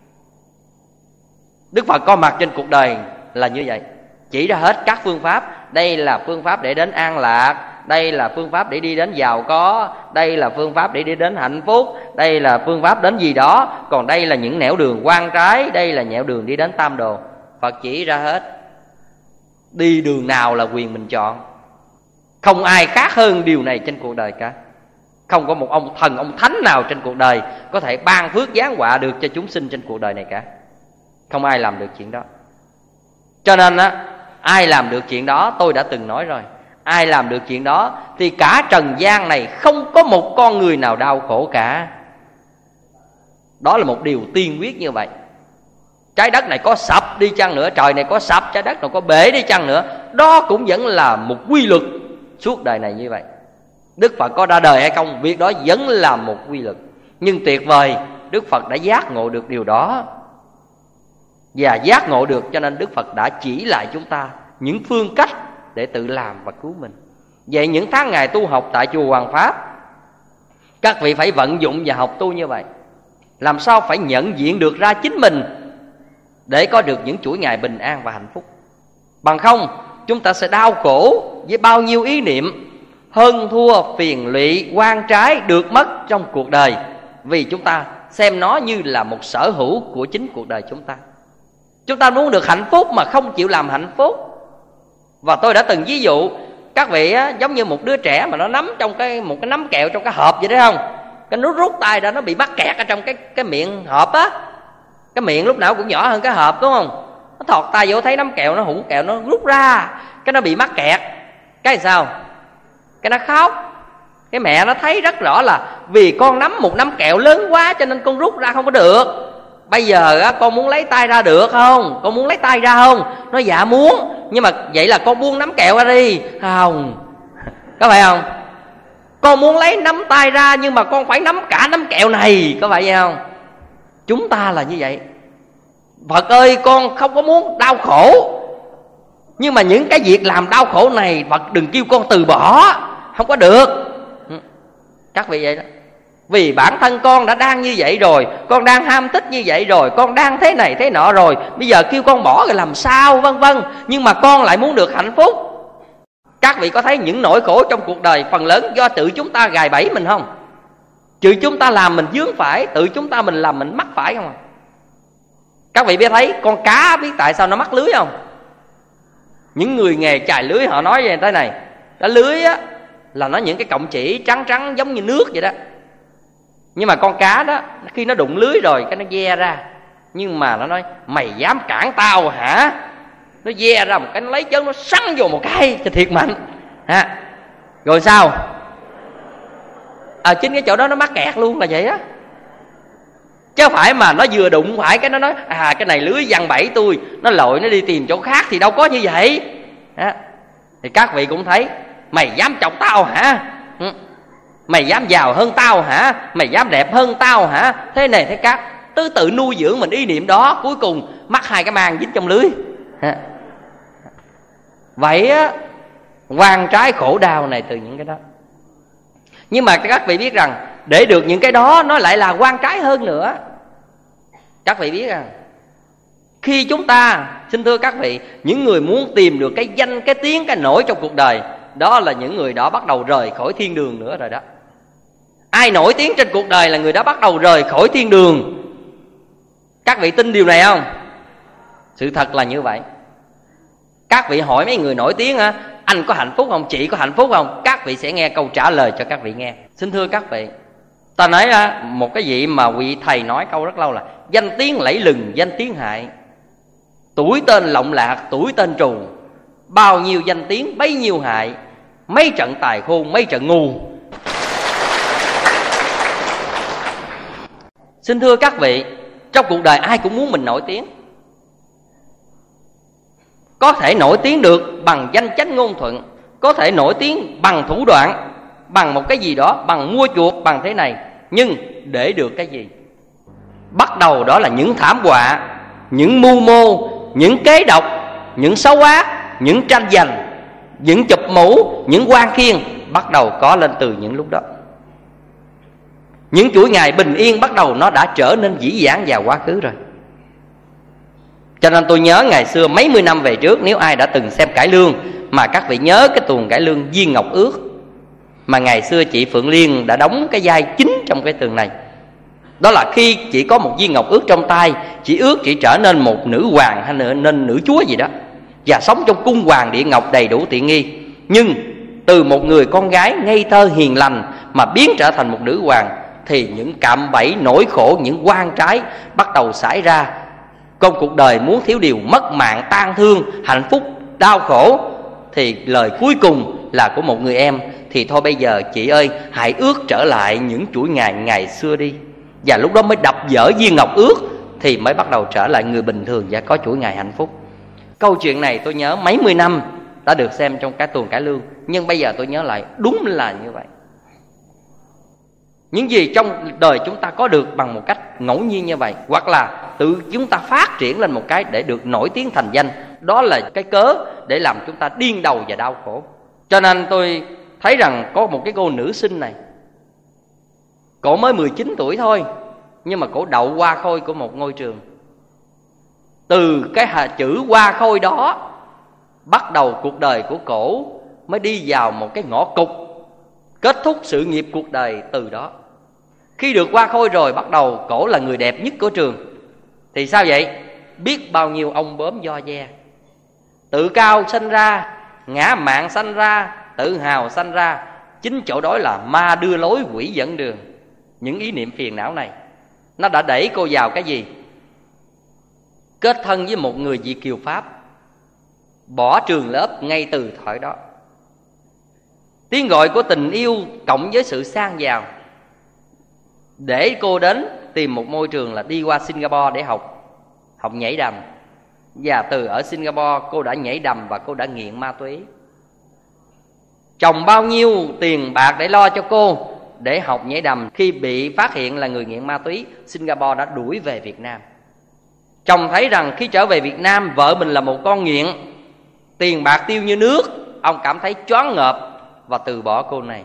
Đức Phật có mặt trên cuộc đời là như vậy, chỉ ra hết các phương pháp. Đây là phương pháp để đến an lạc, đây là phương pháp để đi đến giàu có, đây là phương pháp để đi đến hạnh phúc, đây là phương pháp đến gì đó, còn đây là những nẻo đường oan trái, đây là nẻo đường đi đến tam đồ. Phật chỉ ra hết. Đi đường nào là quyền mình chọn. Không ai khác hơn điều này trên cuộc đời cả. Không có một ông thần, ông thánh nào trên cuộc đời có thể ban phước giáng họa được cho chúng sinh trên cuộc đời này cả. Không ai làm được chuyện đó. Cho nên á, ai làm được chuyện đó, tôi đã từng nói rồi, ai làm được chuyện đó thì cả trần gian này không có một con người nào đau khổ cả. Đó là một điều tiên quyết như vậy. Trái đất này có sập đi chăng nữa, trời này có sập, trái đất này có bể đi chăng nữa, đó cũng vẫn là một quy luật suốt đời này như vậy. Đức Phật có ra đời hay không, việc đó vẫn là một quy luật. Nhưng tuyệt vời, Đức Phật đã giác ngộ được điều đó. Và giác ngộ được cho nên Đức Phật đã chỉ lại chúng ta những phương cách để tự làm và cứu mình. Vậy những tháng ngày tu học tại chùa Hoàng Pháp, các vị phải vận dụng và học tu như vậy. Làm sao phải nhận diện được ra chính mình để có được những chuỗi ngày bình an và hạnh phúc. Bằng không chúng ta sẽ đau khổ với bao nhiêu ý niệm hơn thua, phiền lụy, oan trái được mất trong cuộc đời, vì chúng ta xem nó như là một sở hữu của chính cuộc đời chúng ta. Chúng ta muốn được hạnh phúc mà không chịu làm hạnh phúc. Và tôi đã từng ví dụ các vị á, giống như một đứa trẻ mà nó nắm trong một cái nắm kẹo trong cái hộp vậy đấy không? Cái nó rút tay ra, nó bị mắc kẹt ở trong cái miệng hộp á. Cái miệng lúc nào cũng nhỏ hơn cái hộp, đúng không? Nó thọt tay vô thấy nắm kẹo, nó hủng kẹo, nó rút ra, cái nó bị mắc kẹt. Cái thì sao? Cái nó khóc. Cái mẹ nó thấy rất rõ là vì con nắm một nắm kẹo lớn quá cho nên con rút ra không có được. Bây giờ á, con muốn lấy tay ra được không? Con muốn lấy tay ra không? Nó dạ muốn. Nhưng mà vậy là con buông nắm kẹo ra đi. Không. Có phải không? Con muốn lấy nắm tay ra nhưng mà con phải nắm cả nắm kẹo này. Có phải vậy không? Chúng ta là như vậy. Phật ơi, con không có muốn đau khổ, nhưng mà những cái việc làm đau khổ này Phật đừng kêu con từ bỏ. Không có được. Các vị vậy đó. Vì bản thân con đã đang như vậy rồi, con đang ham thích như vậy rồi, con đang thế này thế nọ rồi, bây giờ kêu con bỏ rồi làm sao, vân vân. Nhưng mà con lại muốn được hạnh phúc. Các vị có thấy những nỗi khổ trong cuộc đời phần lớn do tự chúng ta gài bẫy mình không? Tự chúng ta làm mình vướng phải, tự chúng ta mình làm mình mắc phải không? Các vị biết thấy con cá biết tại sao nó mắc lưới không? Những người nghề chài lưới họ nói về thế này, cái lưới á là nó những cái cọng chỉ trắng trắng giống như nước vậy đó. Nhưng mà con cá đó khi nó đụng lưới rồi cái nó ve ra. Nhưng mà nó nói mày dám cản tao hả? Nó ve ra một cái, nó lấy chân nó sắn vô một cái thì thiệt mạnh ha. Rồi sao? Chính cái chỗ đó nó mắc kẹt luôn là vậy á. Chứ không phải mà nó vừa đụng phải cái nó nói cái này lưới giăng bẫy tôi, nó lội nó đi tìm chỗ khác, thì đâu có như vậy. Thì các vị cũng thấy mày dám chọc tao hả? Mày dám giàu hơn tao hả? Mày dám đẹp hơn tao hả? Thế này thế khác, tự nuôi dưỡng mình ý niệm đó, cuối cùng mắc hai cái mang dính trong lưới. Vậy á, oan trái khổ đau này từ những cái đó. Nhưng mà các vị biết rằng để được những cái đó nó lại là oan trái hơn nữa. Các vị biết rằng khi chúng ta, xin thưa các vị, những người muốn tìm được cái danh, cái tiếng, cái nổi trong cuộc đời, đó là những người đó bắt đầu rời khỏi thiên đường nữa rồi đó. Ai nổi tiếng trên cuộc đời là người đó bắt đầu rời khỏi thiên đường. Các vị tin điều này không? Sự thật là như vậy. Các vị hỏi mấy người nổi tiếng á, anh có hạnh phúc không, chị có hạnh phúc không, các vị sẽ nghe câu trả lời cho các vị nghe. Xin thưa các vị, ta nói một cái vị mà vị thầy nói câu rất lâu là danh tiếng lẫy lừng, danh tiếng hại. Tuổi tên lộng lạc, tuổi tên trù. Bao nhiêu danh tiếng bấy nhiêu hại. Mấy trận tài khôn, mấy trận ngu. Xin thưa các vị, trong cuộc đời ai cũng muốn mình nổi tiếng. Có thể nổi tiếng được bằng danh chánh ngôn thuận, có thể nổi tiếng bằng thủ đoạn, bằng một cái gì đó, bằng mua chuộc, bằng thế này. Nhưng để được cái gì? Bắt đầu đó là những thảm họa, những mưu mô, những kế độc, những xấu ác, những tranh giành, những chụp mũ, những quan khiên bắt đầu có lên từ những lúc đó. Những chuỗi ngày bình yên bắt đầu nó đã trở nên dĩ dãn vào quá khứ rồi. Cho nên tôi nhớ ngày xưa mấy mươi năm về trước, nếu ai đã từng xem cải lương, mà các vị nhớ cái tuồng cải lương Viên Ngọc Ước mà ngày xưa chị Phượng Liên đã đóng cái vai chính trong cái tuồng này. Đó là khi chị có một viên ngọc ước trong tay, chị ước chị trở nên một nữ hoàng hay nên nữ chúa gì đó, và sống trong cung hoàng địa ngọc đầy đủ tiện nghi. Nhưng từ một người con gái ngây thơ hiền lành mà biến trở thành một nữ hoàng, thì những cạm bẫy, nỗi khổ, những oan trái bắt đầu xảy ra. Con cuộc đời muốn thiếu điều mất mạng, tang thương, hạnh phúc, đau khổ, thì lời cuối cùng là của một người em. Thì thôi bây giờ chị ơi, hãy ước trở lại những chuỗi ngày xưa đi. Và lúc đó mới đập vỡ viên ngọc ước, thì mới bắt đầu trở lại người bình thường và có chuỗi ngày hạnh phúc. Câu chuyện này tôi nhớ mấy mươi năm đã được xem trong cái tuồng cải lương, nhưng bây giờ tôi nhớ lại đúng là như vậy. Những gì trong đời chúng ta có được bằng một cách ngẫu nhiên như vậy, hoặc là tự chúng ta phát triển lên một cái để được nổi tiếng thành danh, đó là cái cớ để làm chúng ta điên đầu và đau khổ. Cho nên tôi thấy rằng có một cái cô nữ sinh này, cổ mới 19 tuổi thôi, nhưng mà cổ đậu hoa khôi của một ngôi trường. Từ cái chữ hoa khôi đó, bắt đầu cuộc đời của cổ mới đi vào một cái ngõ cụt, kết thúc sự nghiệp cuộc đời từ đó. Khi được hoa khôi rồi, bắt đầu cổ là người đẹp nhất của trường. Thì sao vậy? Biết bao nhiêu ông bướm do ve. Tự cao sanh ra, ngã mạn sanh ra, tự hào sanh ra. Chính chỗ đó là ma đưa lối, quỷ dẫn đường. Những ý niệm phiền não này nó đã đẩy cô vào cái gì? Kết thân với một người Việt kiều Pháp, bỏ trường lớp ngay từ thời đó. Tiếng gọi của tình yêu cộng với sự sang giàu để cô đến tìm một môi trường là đi qua Singapore để học nhảy đầm. Và từ ở Singapore cô đã nhảy đầm và cô đã nghiện ma túy. Chồng bao nhiêu tiền bạc để lo cho cô để học nhảy đầm, khi bị phát hiện là người nghiện ma túy, Singapore đã đuổi về Việt Nam. Chồng thấy rằng khi trở về Việt Nam, vợ mình là một con nghiện, tiền bạc tiêu như nước, ông cảm thấy choáng ngợp và từ bỏ cô này.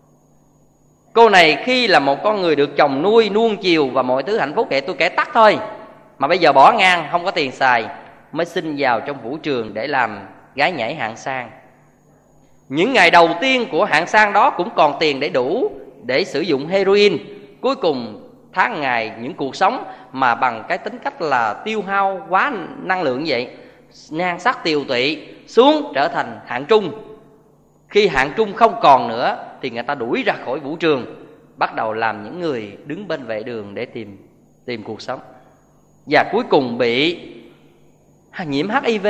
Cô này khi là một con người được chồng nuôi, nuông chiều và mọi thứ hạnh phúc, tôi kể tắt thôi, mà bây giờ bỏ ngang, không có tiền xài, mới xin vào trong vũ trường để làm gái nhảy hạng sang. Những ngày đầu tiên của hạng sang đó cũng còn tiền để đủ để sử dụng heroin. Cuối cùng tháng ngày những cuộc sống mà bằng cái tính cách là tiêu hao quá năng lượng vậy, nhan sắc tiều tụy, xuống trở thành hạng trung. Khi hạng trung không còn nữa thì người ta đuổi ra khỏi vũ trường, bắt đầu làm những người đứng bên vệ đường để tìm cuộc sống. Và cuối cùng bị nhiễm HIV,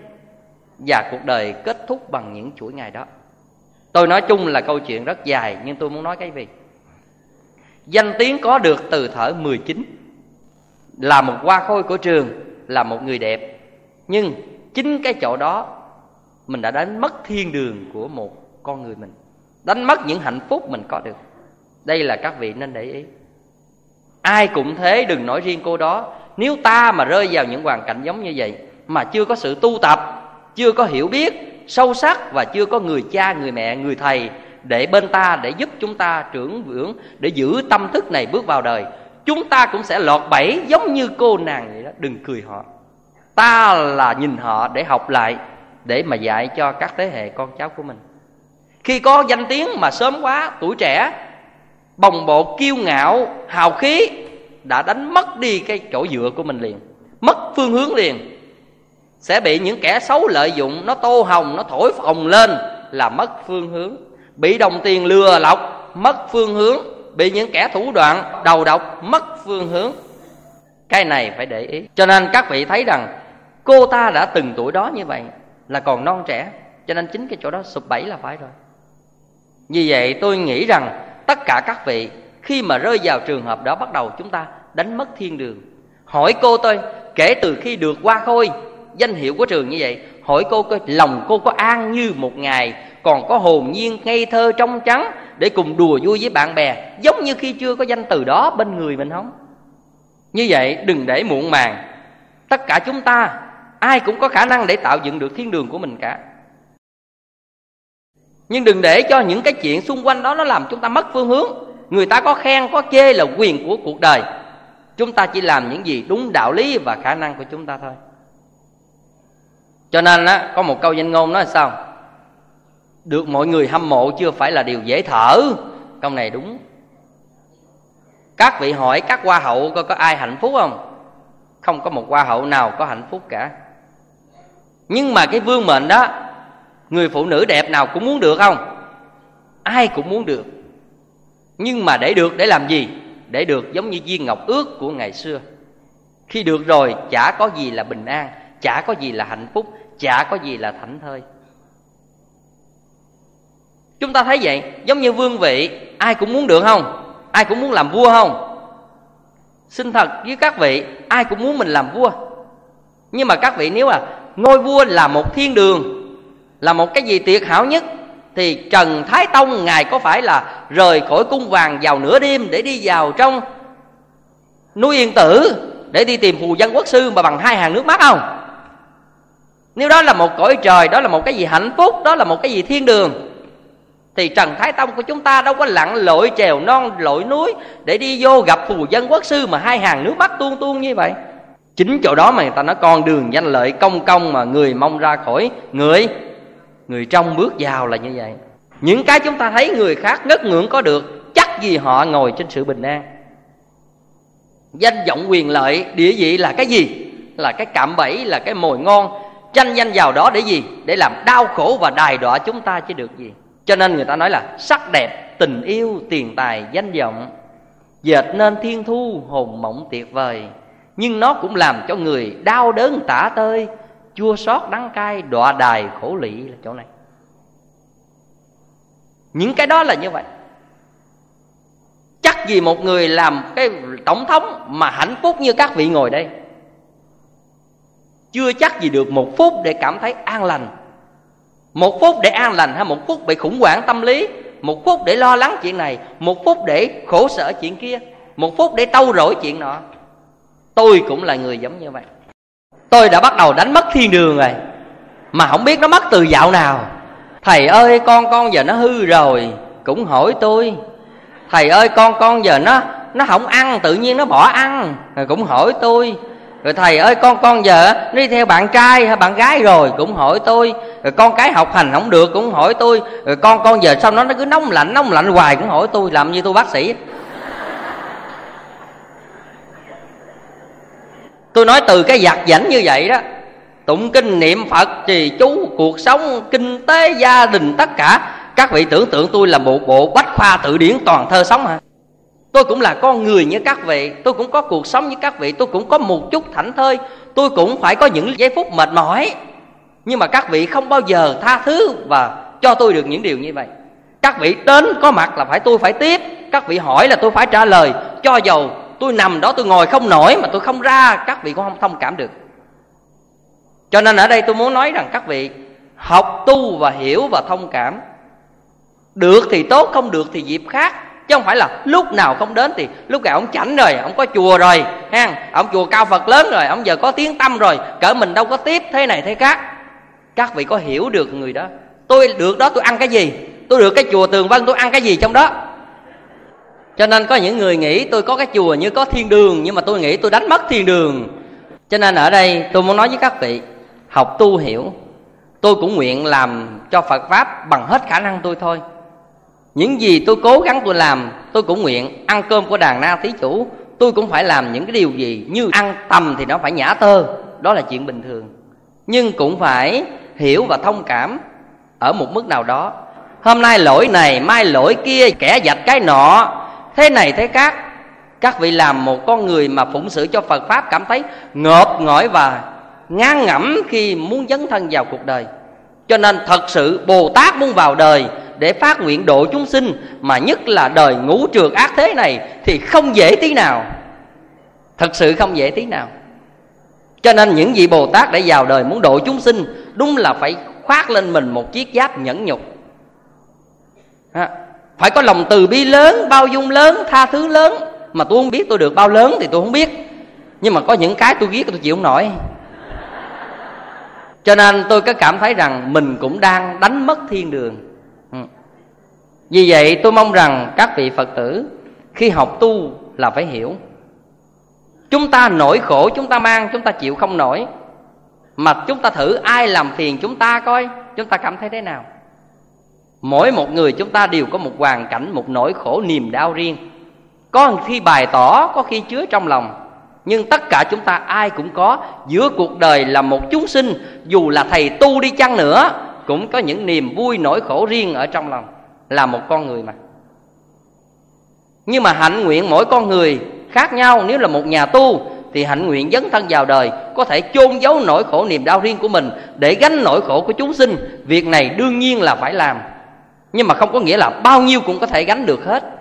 và cuộc đời kết thúc bằng những chuỗi ngày đó. Tôi nói chung là câu chuyện rất dài, nhưng tôi muốn nói cái gì? Danh tiếng có được từ thở 19, là một hoa khôi của trường, là một người đẹp. Nhưng chính cái chỗ đó mình đã đánh mất thiên đường của một con người mình, đánh mất những hạnh phúc mình có được. Đây là các vị nên để ý. Ai cũng thế, đừng nói riêng cô đó. Nếu ta mà rơi vào những hoàn cảnh giống như vậy, mà chưa có sự tu tập, chưa có hiểu biết sâu sắc, và chưa có người cha, người mẹ, người thầy để bên ta, để giúp chúng ta trưởng vững, để giữ tâm thức này bước vào đời, chúng ta cũng sẽ lọt bẫy giống như cô nàng vậy đó. Đừng cười họ. Ta là nhìn họ để học lại, để mà dạy cho các thế hệ con cháu của mình. Khi có danh tiếng mà sớm quá, tuổi trẻ, bồng bột, kiêu ngạo, hào khí, đã đánh mất đi cái chỗ dựa của mình liền, mất phương hướng liền. Sẽ bị những kẻ xấu lợi dụng, nó tô hồng, nó thổi phồng lên là mất phương hướng. Bị đồng tiền lừa lọc, mất phương hướng. Bị những kẻ thủ đoạn đầu độc, mất phương hướng. Cái này phải để ý. Cho nên các vị thấy rằng cô ta đã từng tuổi đó như vậy, là còn non trẻ, cho nên chính cái chỗ đó sụp bẫy là phải rồi. Vì vậy tôi nghĩ rằng tất cả các vị khi mà rơi vào trường hợp đó, bắt đầu chúng ta đánh mất thiên đường. Hỏi cô tôi, kể từ khi được Hoa Khôi, danh hiệu của trường như vậy, hỏi cô coi lòng cô có an như một ngày, còn có hồn nhiên ngây thơ trong trắng để cùng đùa vui với bạn bè, giống như khi chưa có danh từ đó bên người mình không? Như vậy đừng để muộn màng. Tất cả chúng ta ai cũng có khả năng để tạo dựng được thiên đường của mình cả. Nhưng đừng để cho những cái chuyện xung quanh đó nó làm chúng ta mất phương hướng. Người ta có khen có chê là quyền của cuộc đời. Chúng ta chỉ làm những gì đúng đạo lý và khả năng của chúng ta thôi. Cho nên á, có một câu danh ngôn nói sao? Được mọi người hâm mộ chưa phải là điều dễ thở. Câu này đúng. Các vị hỏi các hoa hậu coi có ai hạnh phúc không? Không có một hoa hậu nào có hạnh phúc cả. Nhưng mà cái vương mệnh đó, người phụ nữ đẹp nào cũng muốn được không? Ai cũng muốn được. Nhưng mà để được để làm gì? Để được giống như viên ngọc ước của ngày xưa. Khi được rồi chả có gì là bình an, chả có gì là hạnh phúc, chả có gì là thảnh thơi. Chúng ta thấy vậy, giống như vương vị, ai cũng muốn được không? Ai cũng muốn làm vua không? Xin thật với các vị, ai cũng muốn mình làm vua. Nhưng mà các vị nếu ngôi vua là một thiên đường, là một cái gì tuyệt hảo nhất, thì Trần Thái Tông ngài có phải là rời khỏi cung vàng vào nửa đêm để đi vào trong núi Yên Tử để đi tìm phù dân quốc sư mà bằng 2 hàng nước mắt không? Nếu đó là một cõi trời, đó là một cái gì hạnh phúc, đó là một cái gì thiên đường, thì Trần Thái Tông của chúng ta đâu có lặn lội trèo non lội núi để đi vô gặp phù dân quốc sư mà 2 hàng nước mắt tuôn tuôn như vậy. Chính chỗ đó mà người ta nói con đường danh lợi công công mà người mong ra khỏi người trong bước vào là như vậy. Những cái chúng ta thấy người khác ngất ngưỡng có được, chắc gì họ ngồi trên sự bình an. Danh vọng quyền lợi địa vị là cái gì? Là cái cạm bẫy, là cái mồi ngon. Tranh danh vào đó để gì? Để làm đau khổ và đày đọa chúng ta chứ được gì. Cho nên người ta nói là sắc đẹp, tình yêu, tiền tài, danh vọng dệt nên thiên thu hồn mộng tuyệt vời, nhưng nó cũng làm cho người đau đớn tả tơi, chua xót đắng cay, đọa đài khổ lụy là chỗ này. Những cái đó là như vậy. Chắc gì một người làm cái tổng thống mà hạnh phúc như các vị ngồi đây, chưa chắc gì được 1 phút để cảm thấy an lành. 1 phút để an lành, hay 1 phút bị khủng hoảng tâm lý, 1 phút để lo lắng chuyện này, 1 phút để khổ sở chuyện kia, 1 phút để tâu rỗi chuyện nọ. Tôi cũng là người giống như vậy. Tôi đã bắt đầu đánh mất thiên đường rồi, mà không biết nó mất từ dạo nào. Thầy ơi con giờ nó hư rồi, cũng hỏi tôi. Thầy ơi con giờ nó không ăn, tự nhiên nó bỏ ăn, rồi cũng hỏi tôi. Rồi thầy ơi con giờ nó đi theo bạn trai hay bạn gái rồi, cũng hỏi tôi. Rồi con cái học hành không được, cũng hỏi tôi. Rồi con giờ sao nó cứ nóng lạnh hoài, cũng hỏi tôi, làm như tôi bác sĩ. Tôi nói từ cái vặt vãnh như vậy đó, tụng kinh niệm Phật, trì chú, cuộc sống, kinh tế, gia đình, tất cả. Các vị tưởng tượng tôi là một bộ bách khoa tự điển toàn thơ sống hả? Tôi cũng là con người như các vị, tôi cũng có cuộc sống như các vị, tôi cũng có một chút thảnh thơi, tôi cũng phải có những giây phút mệt mỏi. Nhưng mà các vị không bao giờ tha thứ và cho tôi được những điều như vậy. Các vị đến có mặt là tôi phải tiếp, các vị hỏi là tôi phải trả lời. Cho dầu tôi nằm đó tôi ngồi không nổi mà tôi không ra, các vị cũng không thông cảm được. Cho nên ở đây tôi muốn nói rằng các vị học tu và hiểu và thông cảm. Được thì tốt, không được thì dịp khác. Chứ không phải là lúc nào không đến thì lúc này ông chảnh rồi, ông có chùa rồi ha, ông chùa cao Phật lớn rồi, ông giờ có tiếng tâm rồi, cỡ mình đâu có tiếp thế này thế khác. Các vị có hiểu được người đó? Tôi được đó tôi ăn cái gì? Tôi được cái chùa Tường Vân tôi ăn cái gì trong đó? Cho nên có những người nghĩ tôi có cái chùa như có thiên đường, nhưng mà tôi nghĩ tôi đánh mất thiên đường. Cho nên ở đây tôi muốn nói với các vị, học tu hiểu. Tôi cũng nguyện làm cho Phật Pháp bằng hết khả năng tôi thôi. Những gì tôi cố gắng tôi làm, tôi cũng nguyện ăn cơm của đàn na thí chủ, tôi cũng phải làm những cái điều gì như ăn tầm thì nó phải nhả tơ, đó là chuyện bình thường. Nhưng cũng phải hiểu và thông cảm ở một mức nào đó. Hôm nay lỗi này, mai lỗi kia, kẻ dạch cái nọ, thế này thế khác. Các vị làm một con người mà phụng sự cho Phật Pháp cảm thấy ngợp ngỏi và ngang ngẫm khi muốn dấn thân vào cuộc đời. Cho nên thật sự Bồ Tát muốn vào đời để phát nguyện độ chúng sinh, mà nhất là đời ngũ trược ác thế này thì không dễ tí nào. Thật sự không dễ tí nào. Cho nên những vị Bồ Tát để vào đời muốn độ chúng sinh, đúng là phải khoác lên mình một chiếc giáp nhẫn nhục. Phải có lòng từ bi lớn, bao dung lớn, tha thứ lớn. Mà tôi không biết tôi được bao lớn thì tôi không biết, nhưng mà có những cái tôi ghét tôi chịu không nổi. Cho nên tôi có cảm thấy rằng mình cũng đang đánh mất thiên đường. Vì vậy tôi mong rằng các vị Phật tử khi học tu là phải hiểu. Chúng ta nỗi khổ chúng ta mang, chúng ta chịu không nổi. Mà chúng ta thử ai làm phiền chúng ta coi, chúng ta cảm thấy thế nào. Mỗi một người chúng ta đều có một hoàn cảnh, một nỗi khổ niềm đau riêng. Có khi bày tỏ, có khi chứa trong lòng. Nhưng tất cả chúng ta ai cũng có. Giữa cuộc đời là một chúng sinh, dù là thầy tu đi chăng nữa, cũng có những niềm vui nỗi khổ riêng ở trong lòng. Là một con người mà. Nhưng mà hạnh nguyện mỗi con người khác nhau. Nếu là một nhà tu thì hạnh nguyện dấn thân vào đời, có thể chôn giấu nỗi khổ niềm đau riêng của mình để gánh nỗi khổ của chúng sinh. Việc này đương nhiên là phải làm, nhưng mà không có nghĩa là bao nhiêu cũng có thể gánh được hết.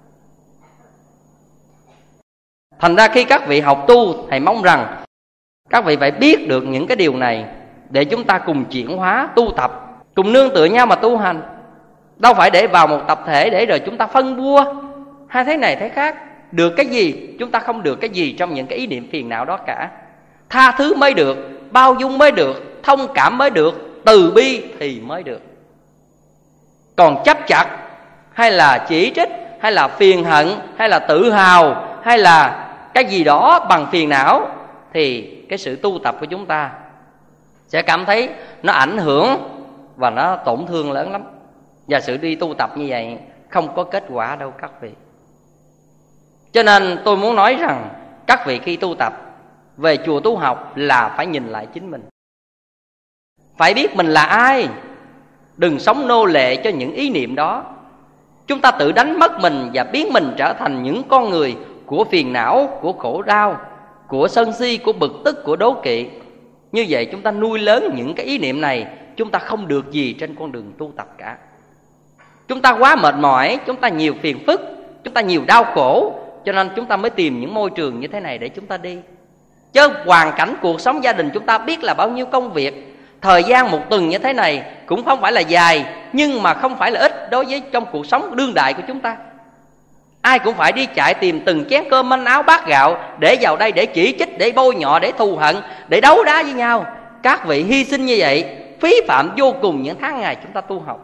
Thành ra khi các vị học tu, thầy mong rằng các vị phải biết được những cái điều này để chúng ta cùng chuyển hóa, tu tập, cùng nương tựa nhau mà tu hành. Đâu phải để vào một tập thể để rồi chúng ta phân bua hay thế này thế khác. Được cái gì, chúng ta không được cái gì trong những cái ý niệm phiền não đó cả. Tha thứ mới được, bao dung mới được, thông cảm mới được, từ bi thì mới được. Còn chấp chặt hay là chỉ trích, hay là phiền hận, hay là tự hào, hay là cái gì đó bằng phiền não, thì cái sự tu tập của chúng ta sẽ cảm thấy nó ảnh hưởng và nó tổn thương lớn lắm. Và sự đi tu tập như vậy không có kết quả đâu các vị. Cho nên tôi muốn nói rằng các vị khi tu tập về chùa tu học là phải nhìn lại chính mình, phải biết mình là ai. Đừng sống nô lệ cho những ý niệm đó. Chúng ta tự đánh mất mình và biến mình trở thành những con người của phiền não, của khổ đau, của sân si, của bực tức, của đố kỵ. Như vậy chúng ta nuôi lớn những cái ý niệm này, chúng ta không được gì trên con đường tu tập cả. Chúng ta quá mệt mỏi, chúng ta nhiều phiền phức, chúng ta nhiều đau khổ, cho nên chúng ta mới tìm những môi trường như thế này để chúng ta đi. Chứ hoàn cảnh cuộc sống gia đình chúng ta biết là bao nhiêu công việc. Thời gian một tuần như thế này cũng không phải là dài, nhưng mà không phải là ít đối với trong cuộc sống đương đại của chúng ta. Ai cũng phải đi chạy tìm từng chén cơm manh áo bát gạo để vào đây để chỉ trích, để bôi nhọ, để thù hận, để đấu đá với nhau. Các vị hy sinh như vậy phí phạm vô cùng những tháng ngày chúng ta tu học.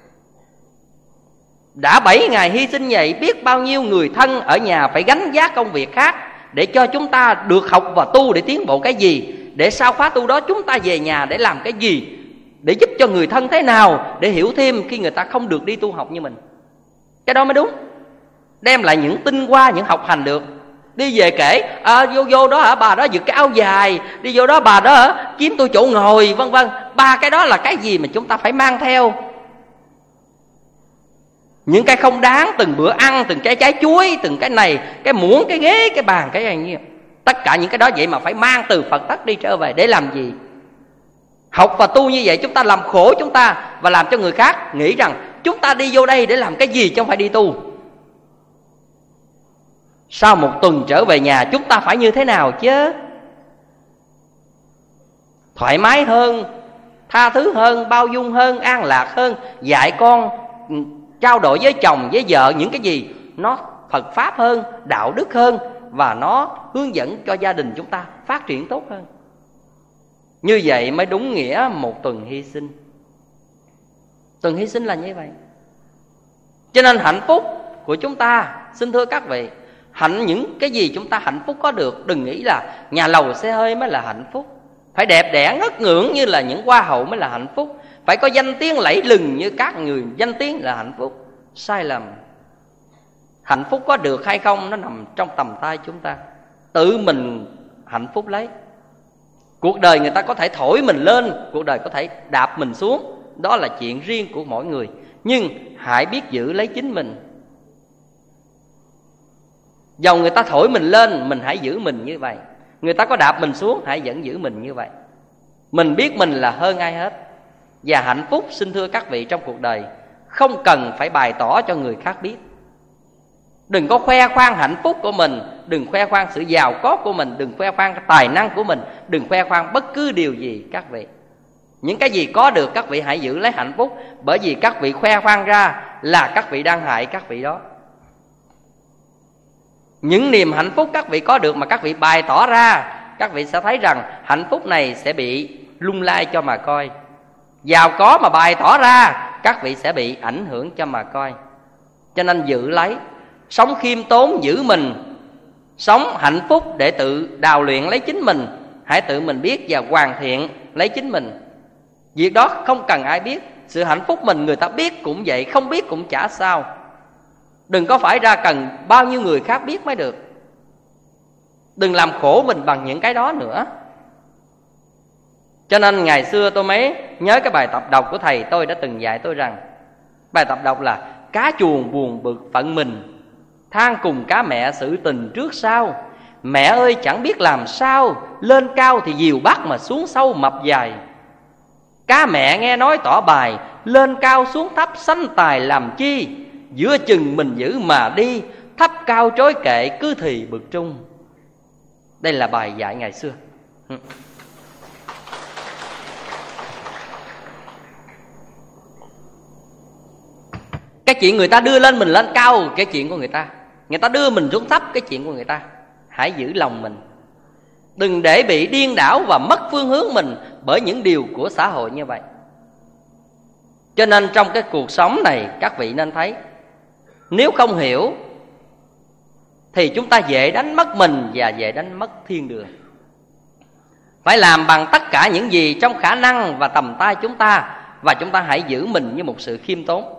Đã 7 ngày hy sinh vậy, biết bao nhiêu người thân ở nhà phải gánh vác công việc khác để cho chúng ta được học và tu để tiến bộ cái gì. Để sau khóa tu đó chúng ta về nhà để làm cái gì, để giúp cho người thân thế nào, để hiểu thêm khi người ta không được đi tu học như mình. Cái đó mới đúng. Đem lại những tinh hoa, những học hành được. Đi về kể vô đó hả, bà đó giật cái áo dài, đi vô đó bà đó hả, kiếm tôi chỗ ngồi, vân vân. Ba cái đó là cái gì mà chúng ta phải mang theo. Những cái không đáng, từng bữa ăn, từng trái chuối, từng cái này, cái muỗng, cái ghế, cái bàn, cái gì. Tất cả những cái đó vậy mà phải mang từ Phật tắc đi trở về để làm gì? Học và tu như vậy chúng ta làm khổ chúng ta và làm cho người khác nghĩ rằng chúng ta đi vô đây để làm cái gì chứ không phải đi tu. Sau một tuần trở về nhà chúng ta phải như thế nào chứ? Thoải mái hơn, tha thứ hơn, bao dung hơn, an lạc hơn, dạy con, trao đổi với chồng, với vợ những cái gì nó Phật Pháp hơn, đạo đức hơn, và nó hướng dẫn cho gia đình chúng ta phát triển tốt hơn. Như vậy mới đúng nghĩa một tuần hy sinh. Tuần hy sinh là như vậy. Cho nên hạnh phúc của chúng ta, xin thưa các vị, những cái gì chúng ta hạnh phúc có được, đừng nghĩ là nhà lầu xe hơi mới là hạnh phúc. Phải đẹp đẽ ngất ngưỡng như là những hoa hậu mới là hạnh phúc. Phải có danh tiếng lẫy lừng như các người danh tiếng là hạnh phúc. sai lầm. Hạnh phúc có được hay không nó nằm trong tầm tay chúng ta. Tự mình hạnh phúc lấy. Cuộc đời người ta có thể thổi mình lên, cuộc đời có thể đạp mình xuống, đó là chuyện riêng của mỗi người. Nhưng hãy biết giữ lấy chính mình. Dầu người ta thổi mình lên, mình hãy giữ mình như vậy. Người ta có đạp mình xuống, hãy vẫn giữ mình như vậy. Mình biết mình là hơn ai hết. Và hạnh phúc, xin thưa các vị, trong cuộc đời không cần phải bày tỏ cho người khác biết. Đừng có khoe khoang hạnh phúc của mình, đừng khoe khoang sự giàu có của mình, đừng khoe khoang tài năng của mình, đừng khoe khoang bất cứ điều gì các vị. Những cái gì có được các vị hãy giữ lấy hạnh phúc, bởi vì các vị khoe khoang ra là các vị đang hại các vị đó. Những niềm hạnh phúc các vị có được mà các vị bày tỏ ra, các vị sẽ thấy rằng hạnh phúc này sẽ bị lung lay cho mà coi. Giàu có mà bày tỏ ra, các vị sẽ bị ảnh hưởng cho mà coi. Cho nên giữ lấy, sống khiêm tốn giữ mình, sống hạnh phúc để tự đào luyện lấy chính mình. Hãy tự mình biết và hoàn thiện lấy chính mình. Việc đó không cần ai biết. Sự hạnh phúc mình người ta biết cũng vậy, không biết cũng chả sao. Đừng có phải ra cần bao nhiêu người khác biết mới được. Đừng làm khổ mình bằng những cái đó nữa. Cho nên ngày xưa tôi mới nhớ cái bài tập đọc của thầy tôi đã từng dạy tôi rằng, bài tập đọc là: cá chuồn buồn bực phận mình, than cùng cá mẹ sự tình trước sau. Mẹ ơi chẳng biết làm sao, lên cao thì dìu bắt mà xuống sâu mập dài. Cá mẹ nghe nói tỏ bài, lên cao xuống thấp sanh tài làm chi. Giữa chừng mình giữ mà đi, thấp cao trối kệ cứ thì bực trung. Đây là bài dạy ngày xưa. Cái chuyện người ta đưa lên mình lên cao, cái chuyện của người ta. Người ta đưa mình xuống thấp, cái chuyện của người ta. Hãy giữ lòng mình, đừng để bị điên đảo và mất phương hướng mình bởi những điều của xã hội như vậy. Cho nên trong cái cuộc sống này các vị nên thấy, nếu không hiểu thì chúng ta dễ đánh mất mình và dễ đánh mất thiên đường. Phải làm bằng tất cả những gì trong khả năng và tầm tay chúng ta, và chúng ta hãy giữ mình như một sự khiêm tốn.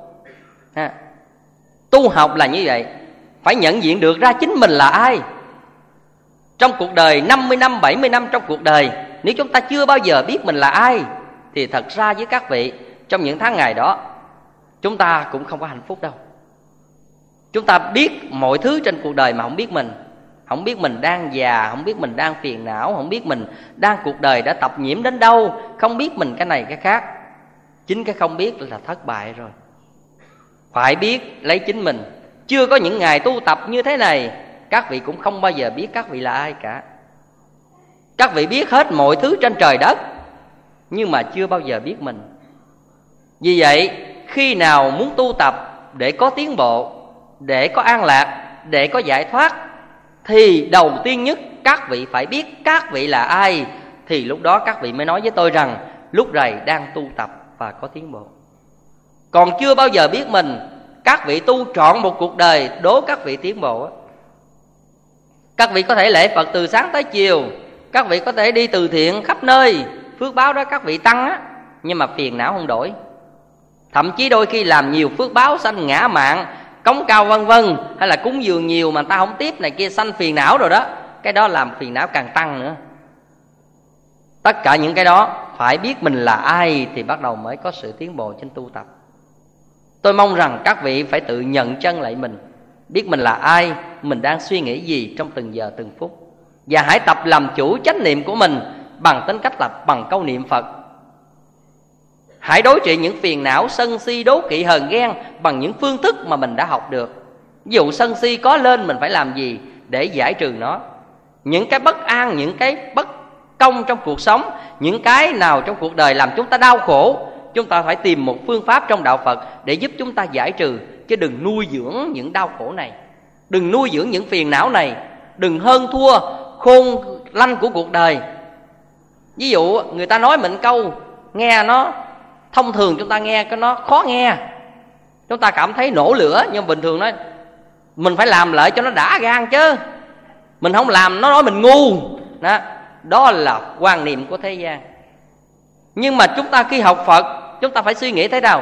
Tu học là như vậy, phải nhận diện được ra chính mình là ai. Trong cuộc đời 50 năm, 70 năm trong cuộc đời, nếu chúng ta chưa bao giờ biết mình là ai, thì thật ra với các vị, trong những tháng ngày đó chúng ta cũng không có hạnh phúc đâu. Chúng ta biết mọi thứ trên cuộc đời mà không biết mình. Không biết mình đang già, không biết mình đang phiền não, không biết mình đang cuộc đời đã tập nhiễm đến đâu, không biết mình cái này cái khác. Chính cái không biết là thất bại rồi. Phải biết lấy chính mình. Chưa có những ngày tu tập như thế này, các vị cũng không bao giờ biết các vị là ai cả. Các vị biết hết mọi thứ trên trời đất, nhưng mà chưa bao giờ biết mình. Vì vậy, khi nào muốn tu tập để có tiến bộ, để có an lạc, để có giải thoát, thì đầu tiên nhất các vị phải biết các vị là ai. Thì lúc đó các vị mới nói với tôi rằng lúc này đang tu tập và có tiến bộ. Còn chưa bao giờ biết mình, các vị tu trọn một cuộc đời đố các vị tiến bộ. Các vị có thể lễ Phật từ sáng tới chiều, các vị có thể đi từ thiện khắp nơi, phước báo đó các vị tăng á, nhưng mà phiền não không đổi. Thậm chí đôi khi làm nhiều phước báo sanh ngã mạn, cống cao vân vân, hay là cúng dường nhiều mà ta không tiếp này kia, sanh phiền não rồi đó. Cái đó làm phiền não càng tăng nữa. Tất cả những cái đó phải biết mình là ai thì bắt đầu mới có sự tiến bộ trên tu tập. Tôi mong rằng các vị phải tự nhận chân lại mình, biết mình là ai, mình đang suy nghĩ gì trong từng giờ từng phút. Và hãy tập làm chủ chánh niệm của mình bằng tính cách là bằng câu niệm Phật. Hãy đối trị những phiền não sân si, đố kỵ, hờn ghen bằng những phương thức mà mình đã học được. Ví dụ sân si có lên mình phải làm gì để giải trừ nó. Những cái bất an, những cái bất công trong cuộc sống, những cái nào trong cuộc đời làm chúng ta đau khổ, chúng ta phải tìm một phương pháp trong đạo Phật để giúp chúng ta giải trừ. Chứ đừng nuôi dưỡng những đau khổ này, đừng nuôi dưỡng những phiền não này, đừng hơn thua khôn lanh của cuộc đời. Ví dụ người ta nói mình câu nghe nó thông thường, chúng ta nghe cái nó khó nghe, chúng ta cảm thấy nổ lửa. Nhưng bình thường nói mình phải làm lại cho nó đã gan chứ, mình không làm nó nói mình ngu đó. Đó là quan niệm của thế gian. Nhưng mà chúng ta khi học Phật, chúng ta phải suy nghĩ thế nào?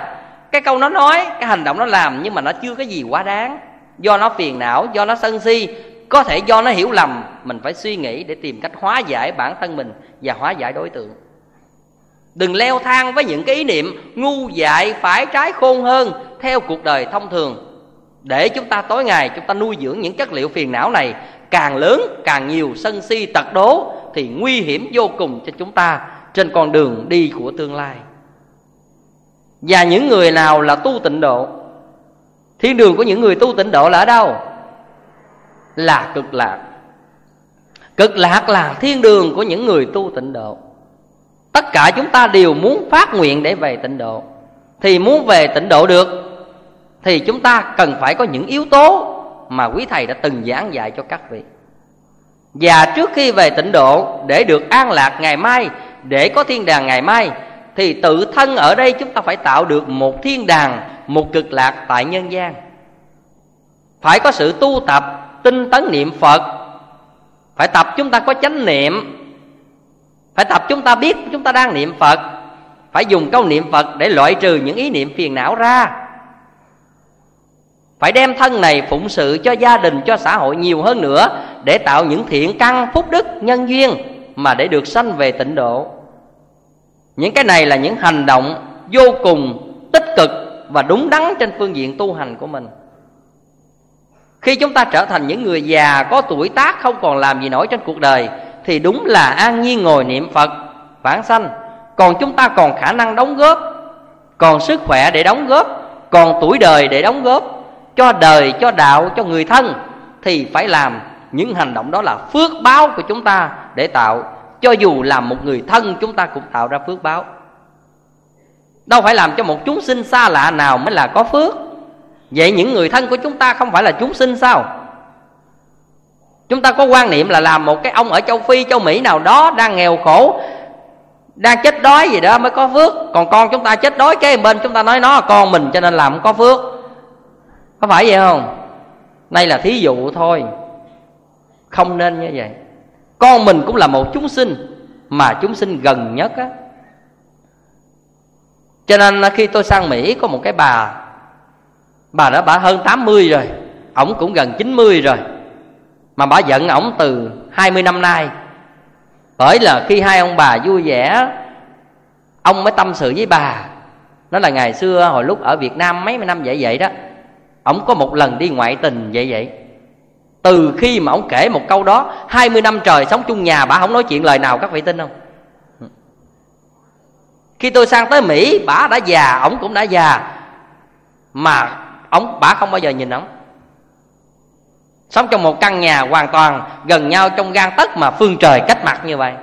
Cái câu nó nói, cái hành động nó làm, nhưng mà nó chưa cái gì quá đáng. Do nó phiền não, do nó sân si, có thể do nó hiểu lầm. Mình phải suy nghĩ để tìm cách hóa giải bản thân mình và hóa giải đối tượng. Đừng leo thang với những cái ý niệm ngu dại, phải trái khôn hơn theo cuộc đời thông thường, để chúng ta tối ngày chúng ta nuôi dưỡng những chất liệu phiền não này. Càng lớn, càng nhiều sân si tật đố thì nguy hiểm vô cùng cho chúng ta trên con đường đi của tương lai. Và những người nào là tu tịnh độ? Thiên đường của những người tu tịnh độ là ở đâu? Là cực lạc. Cực lạc là thiên đường của những người tu tịnh độ. Tất cả chúng ta đều muốn phát nguyện để về tịnh độ. Thì muốn về tịnh độ được thì chúng ta cần phải có những yếu tố mà quý thầy đã từng giảng dạy cho các vị. Và trước khi về tịnh độ, để được an lạc ngày mai, để có thiên đàng ngày mai, thì tự thân ở đây chúng ta phải tạo được một thiên đàng, một cực lạc tại nhân gian. Phải có sự tu tập, tinh tấn niệm Phật. Phải tập chúng ta có chánh niệm. Phải tập chúng ta biết chúng ta đang niệm Phật. Phải dùng câu niệm Phật để loại trừ những ý niệm phiền não ra. Phải đem thân này phụng sự cho gia đình, cho xã hội nhiều hơn nữa, để tạo những thiện căn, phúc đức, nhân duyên mà để được sanh về tịnh độ. Những cái này là những hành động vô cùng tích cực và đúng đắn trên phương diện tu hành của mình. Khi chúng ta trở thành những người già có tuổi tác, không còn làm gì nổi trên cuộc đời, thì đúng là an nhiên ngồi niệm Phật vãng sanh. Còn chúng ta còn khả năng đóng góp, còn sức khỏe để đóng góp, còn tuổi đời để đóng góp cho đời, cho đạo, cho người thân, thì phải làm những hành động đó là phước báo của chúng ta để tạo. Cho dù làm một người thân, chúng ta cũng tạo ra phước báo. Đâu phải làm cho một chúng sinh xa lạ nào mới là có phước. Vậy những người thân của chúng ta không phải là chúng sinh sao? Chúng ta có quan niệm là làm một cái ông ở châu Phi, châu Mỹ nào đó đang nghèo khổ, đang chết đói gì đó mới có phước. Còn con chúng ta chết đói kế bên chúng ta nói nó là con mình cho nên làm không có phước. Có phải vậy không? Đây là thí dụ thôi, không nên như vậy. Con mình cũng là một chúng sinh, mà chúng sinh gần nhất á. Cho nên khi tôi sang Mỹ, có một cái bà đó bà hơn 80 rồi, ổng cũng gần 90 rồi, mà bà giận ổng từ 20 năm nay. Bởi là khi hai ông bà vui vẻ, ông mới tâm sự với bà. Nói là ngày xưa hồi lúc ở Việt Nam mấy mươi năm vậy đó, ổng có một lần đi ngoại tình vậy. Từ khi mà ổng kể một câu đó, 20 năm trời sống chung nhà, bà không nói chuyện lời nào, các vị tin không? Khi tôi sang tới Mỹ, bà đã già, ổng cũng đã già, mà bà không bao giờ nhìn ổng. Sống trong một căn nhà hoàn toàn gần nhau trong gang tấc mà phương trời cách mặt như vậy.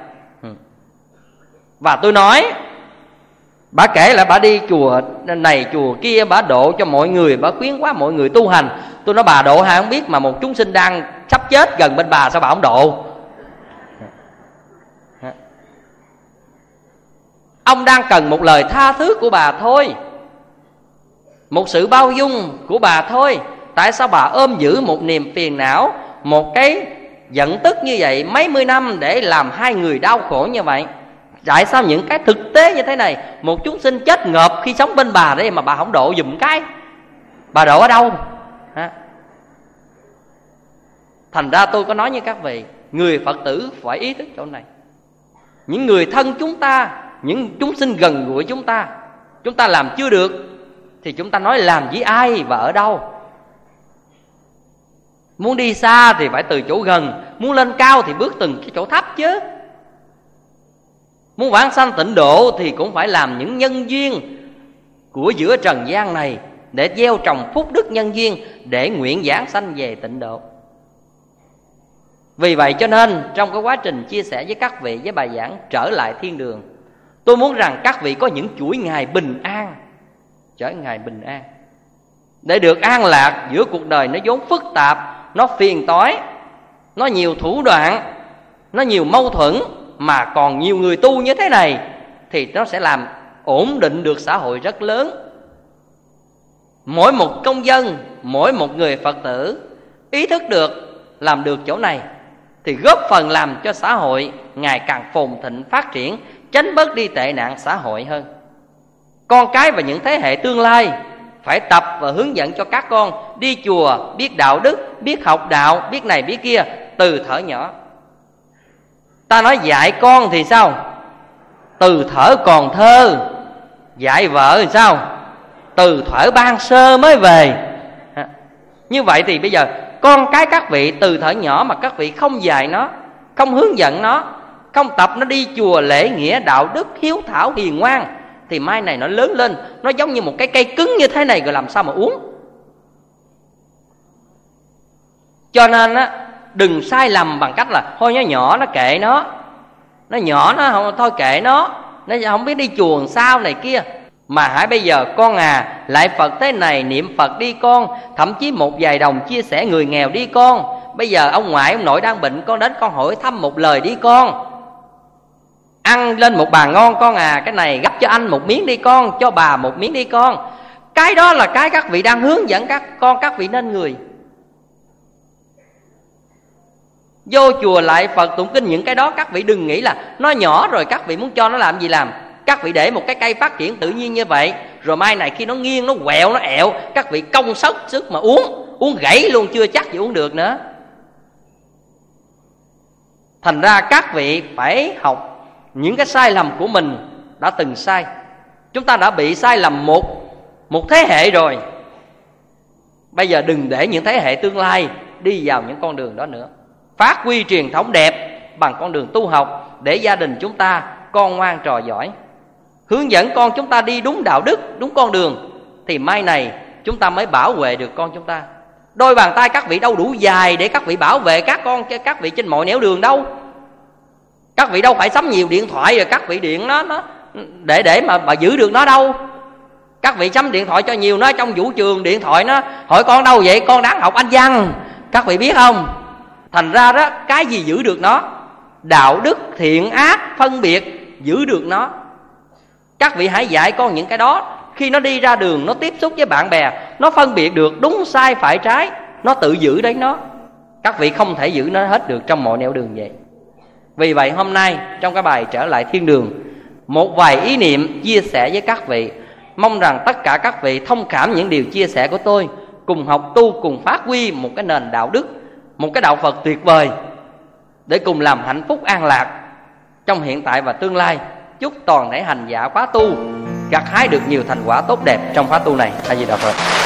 Và tôi nói, bà kể là bà đi chùa này chùa kia, bà độ cho mọi người, bà khuyến quá mọi người tu hành. Tôi nói bà độ hay không biết, mà một chúng sinh đang sắp chết gần bên bà, sao bà không độ? Ông đang cần một lời tha thứ của bà thôi, một sự bao dung của bà thôi. Tại sao bà ôm giữ một niềm phiền não, một cái giận tức như vậy mấy mươi năm để làm hai người đau khổ như vậy? Tại sao những cái thực tế như thế này, một chúng sinh chết ngợp khi sống bên bà đấy mà bà không độ giùm cái? Bà độ ở đâu? Thành ra tôi có nói với các vị, người Phật tử phải ý thức chỗ này. Những người thân chúng ta, những chúng sinh gần gũi chúng ta làm chưa được thì chúng ta nói làm với ai và ở đâu. Muốn đi xa thì phải từ chỗ gần, muốn lên cao thì bước từng cái chỗ thấp chứ. Muốn vãng sanh tịnh độ thì cũng phải làm những nhân duyên của giữa trần gian này, để gieo trồng phúc đức nhân duyên, để nguyện vãng sanh về tịnh độ. Vì vậy cho nên trong cái quá trình chia sẻ với các vị với bài giảng Trở Lại Thiên Đường, tôi muốn rằng các vị có những chuỗi ngày bình an, trở ngày bình an, để được an lạc giữa cuộc đời nó vốn phức tạp, nó phiền toái, nó nhiều thủ đoạn, nó nhiều mâu thuẫn, mà còn nhiều người tu như thế này thì nó sẽ làm ổn định được xã hội rất lớn. Mỗi một công dân, mỗi một người Phật tử ý thức được, làm được chỗ này thì góp phần làm cho xã hội ngày càng phồn thịnh phát triển, tránh bớt đi tệ nạn xã hội hơn. Con cái và những thế hệ tương lai phải tập và hướng dẫn cho các con đi chùa, biết đạo đức, biết học đạo, biết này biết kia từ thuở nhỏ. Ta nói dạy con thì sao? Từ thuở còn thơ. Dạy vợ thì sao? Từ thuở ban sơ mới về. Như vậy thì bây giờ con cái các vị từ thuở nhỏ mà các vị không dạy nó, không hướng dẫn nó, không tập nó đi chùa lễ nghĩa đạo đức hiếu thảo hiền ngoan, thì mai này nó lớn lên nó giống như một cái cây cứng như thế này rồi làm sao mà uống. Cho nên á, đừng sai lầm bằng cách là thôi nó nhỏ nó kệ nó nhỏ nó không, thôi kệ nó không biết đi chùa làm sao này kia. Mà hãy bây giờ con lại Phật thế này, niệm Phật đi con, thậm chí một vài đồng chia sẻ người nghèo đi con. Bây giờ ông ngoại ông nội đang bệnh, con đến con hỏi thăm một lời đi con. Ăn lên một bàn ngon con cái này gấp cho anh một miếng đi con, cho bà một miếng đi con. Cái đó là cái các vị đang hướng dẫn các con các vị nên người. Vô chùa lại Phật tụng kinh, những cái đó các vị đừng nghĩ là nó nhỏ rồi các vị muốn cho nó làm gì làm. Các vị để một cái cây phát triển tự nhiên như vậy, rồi mai này khi nó nghiêng, nó quẹo, nó ẹo, các vị công sức mà uống gãy luôn chưa chắc gì uống được nữa. Thành ra các vị phải học những cái sai lầm của mình đã từng sai. Chúng ta đã bị sai lầm một thế hệ rồi. Bây giờ đừng để những thế hệ tương lai đi vào những con đường đó nữa. Phát huy truyền thống đẹp bằng con đường tu học, để gia đình chúng ta con ngoan trò giỏi, hướng dẫn con chúng ta đi đúng đạo đức, đúng con đường, thì mai này chúng ta mới bảo vệ được con chúng ta. Đôi bàn tay các vị đâu đủ dài để các vị bảo vệ các con các vị trên mọi nẻo đường đâu. Các vị đâu phải sắm nhiều điện thoại rồi các vị điện nó để mà giữ được nó đâu. Các vị sắm điện thoại cho nhiều, nó trong vũ trường điện thoại nó hỏi con đâu vậy, con đang học Anh văn, các vị biết không? Thành ra đó, cái gì giữ được nó? Đạo đức, thiện ác, phân biệt giữ được nó. Các vị hãy dạy con những cái đó. Khi nó đi ra đường, nó tiếp xúc với bạn bè, nó phân biệt được đúng sai phải trái, nó tự giữ đấy nó. Các vị không thể giữ nó hết được trong mọi nẻo đường vậy. Vì vậy hôm nay trong cái bài Trở Lại Thiên Đường, một vài ý niệm chia sẻ với các vị. Mong rằng tất cả các vị thông cảm những điều chia sẻ của tôi, cùng học tu, cùng phát huy một cái nền đạo đức, một cái đạo Phật tuyệt vời, để cùng làm hạnh phúc an lạc trong hiện tại và tương lai. Chúc toàn thể hành giả khóa tu gặt hái được nhiều thành quả tốt đẹp trong khóa tu này. A Di Đà Phật.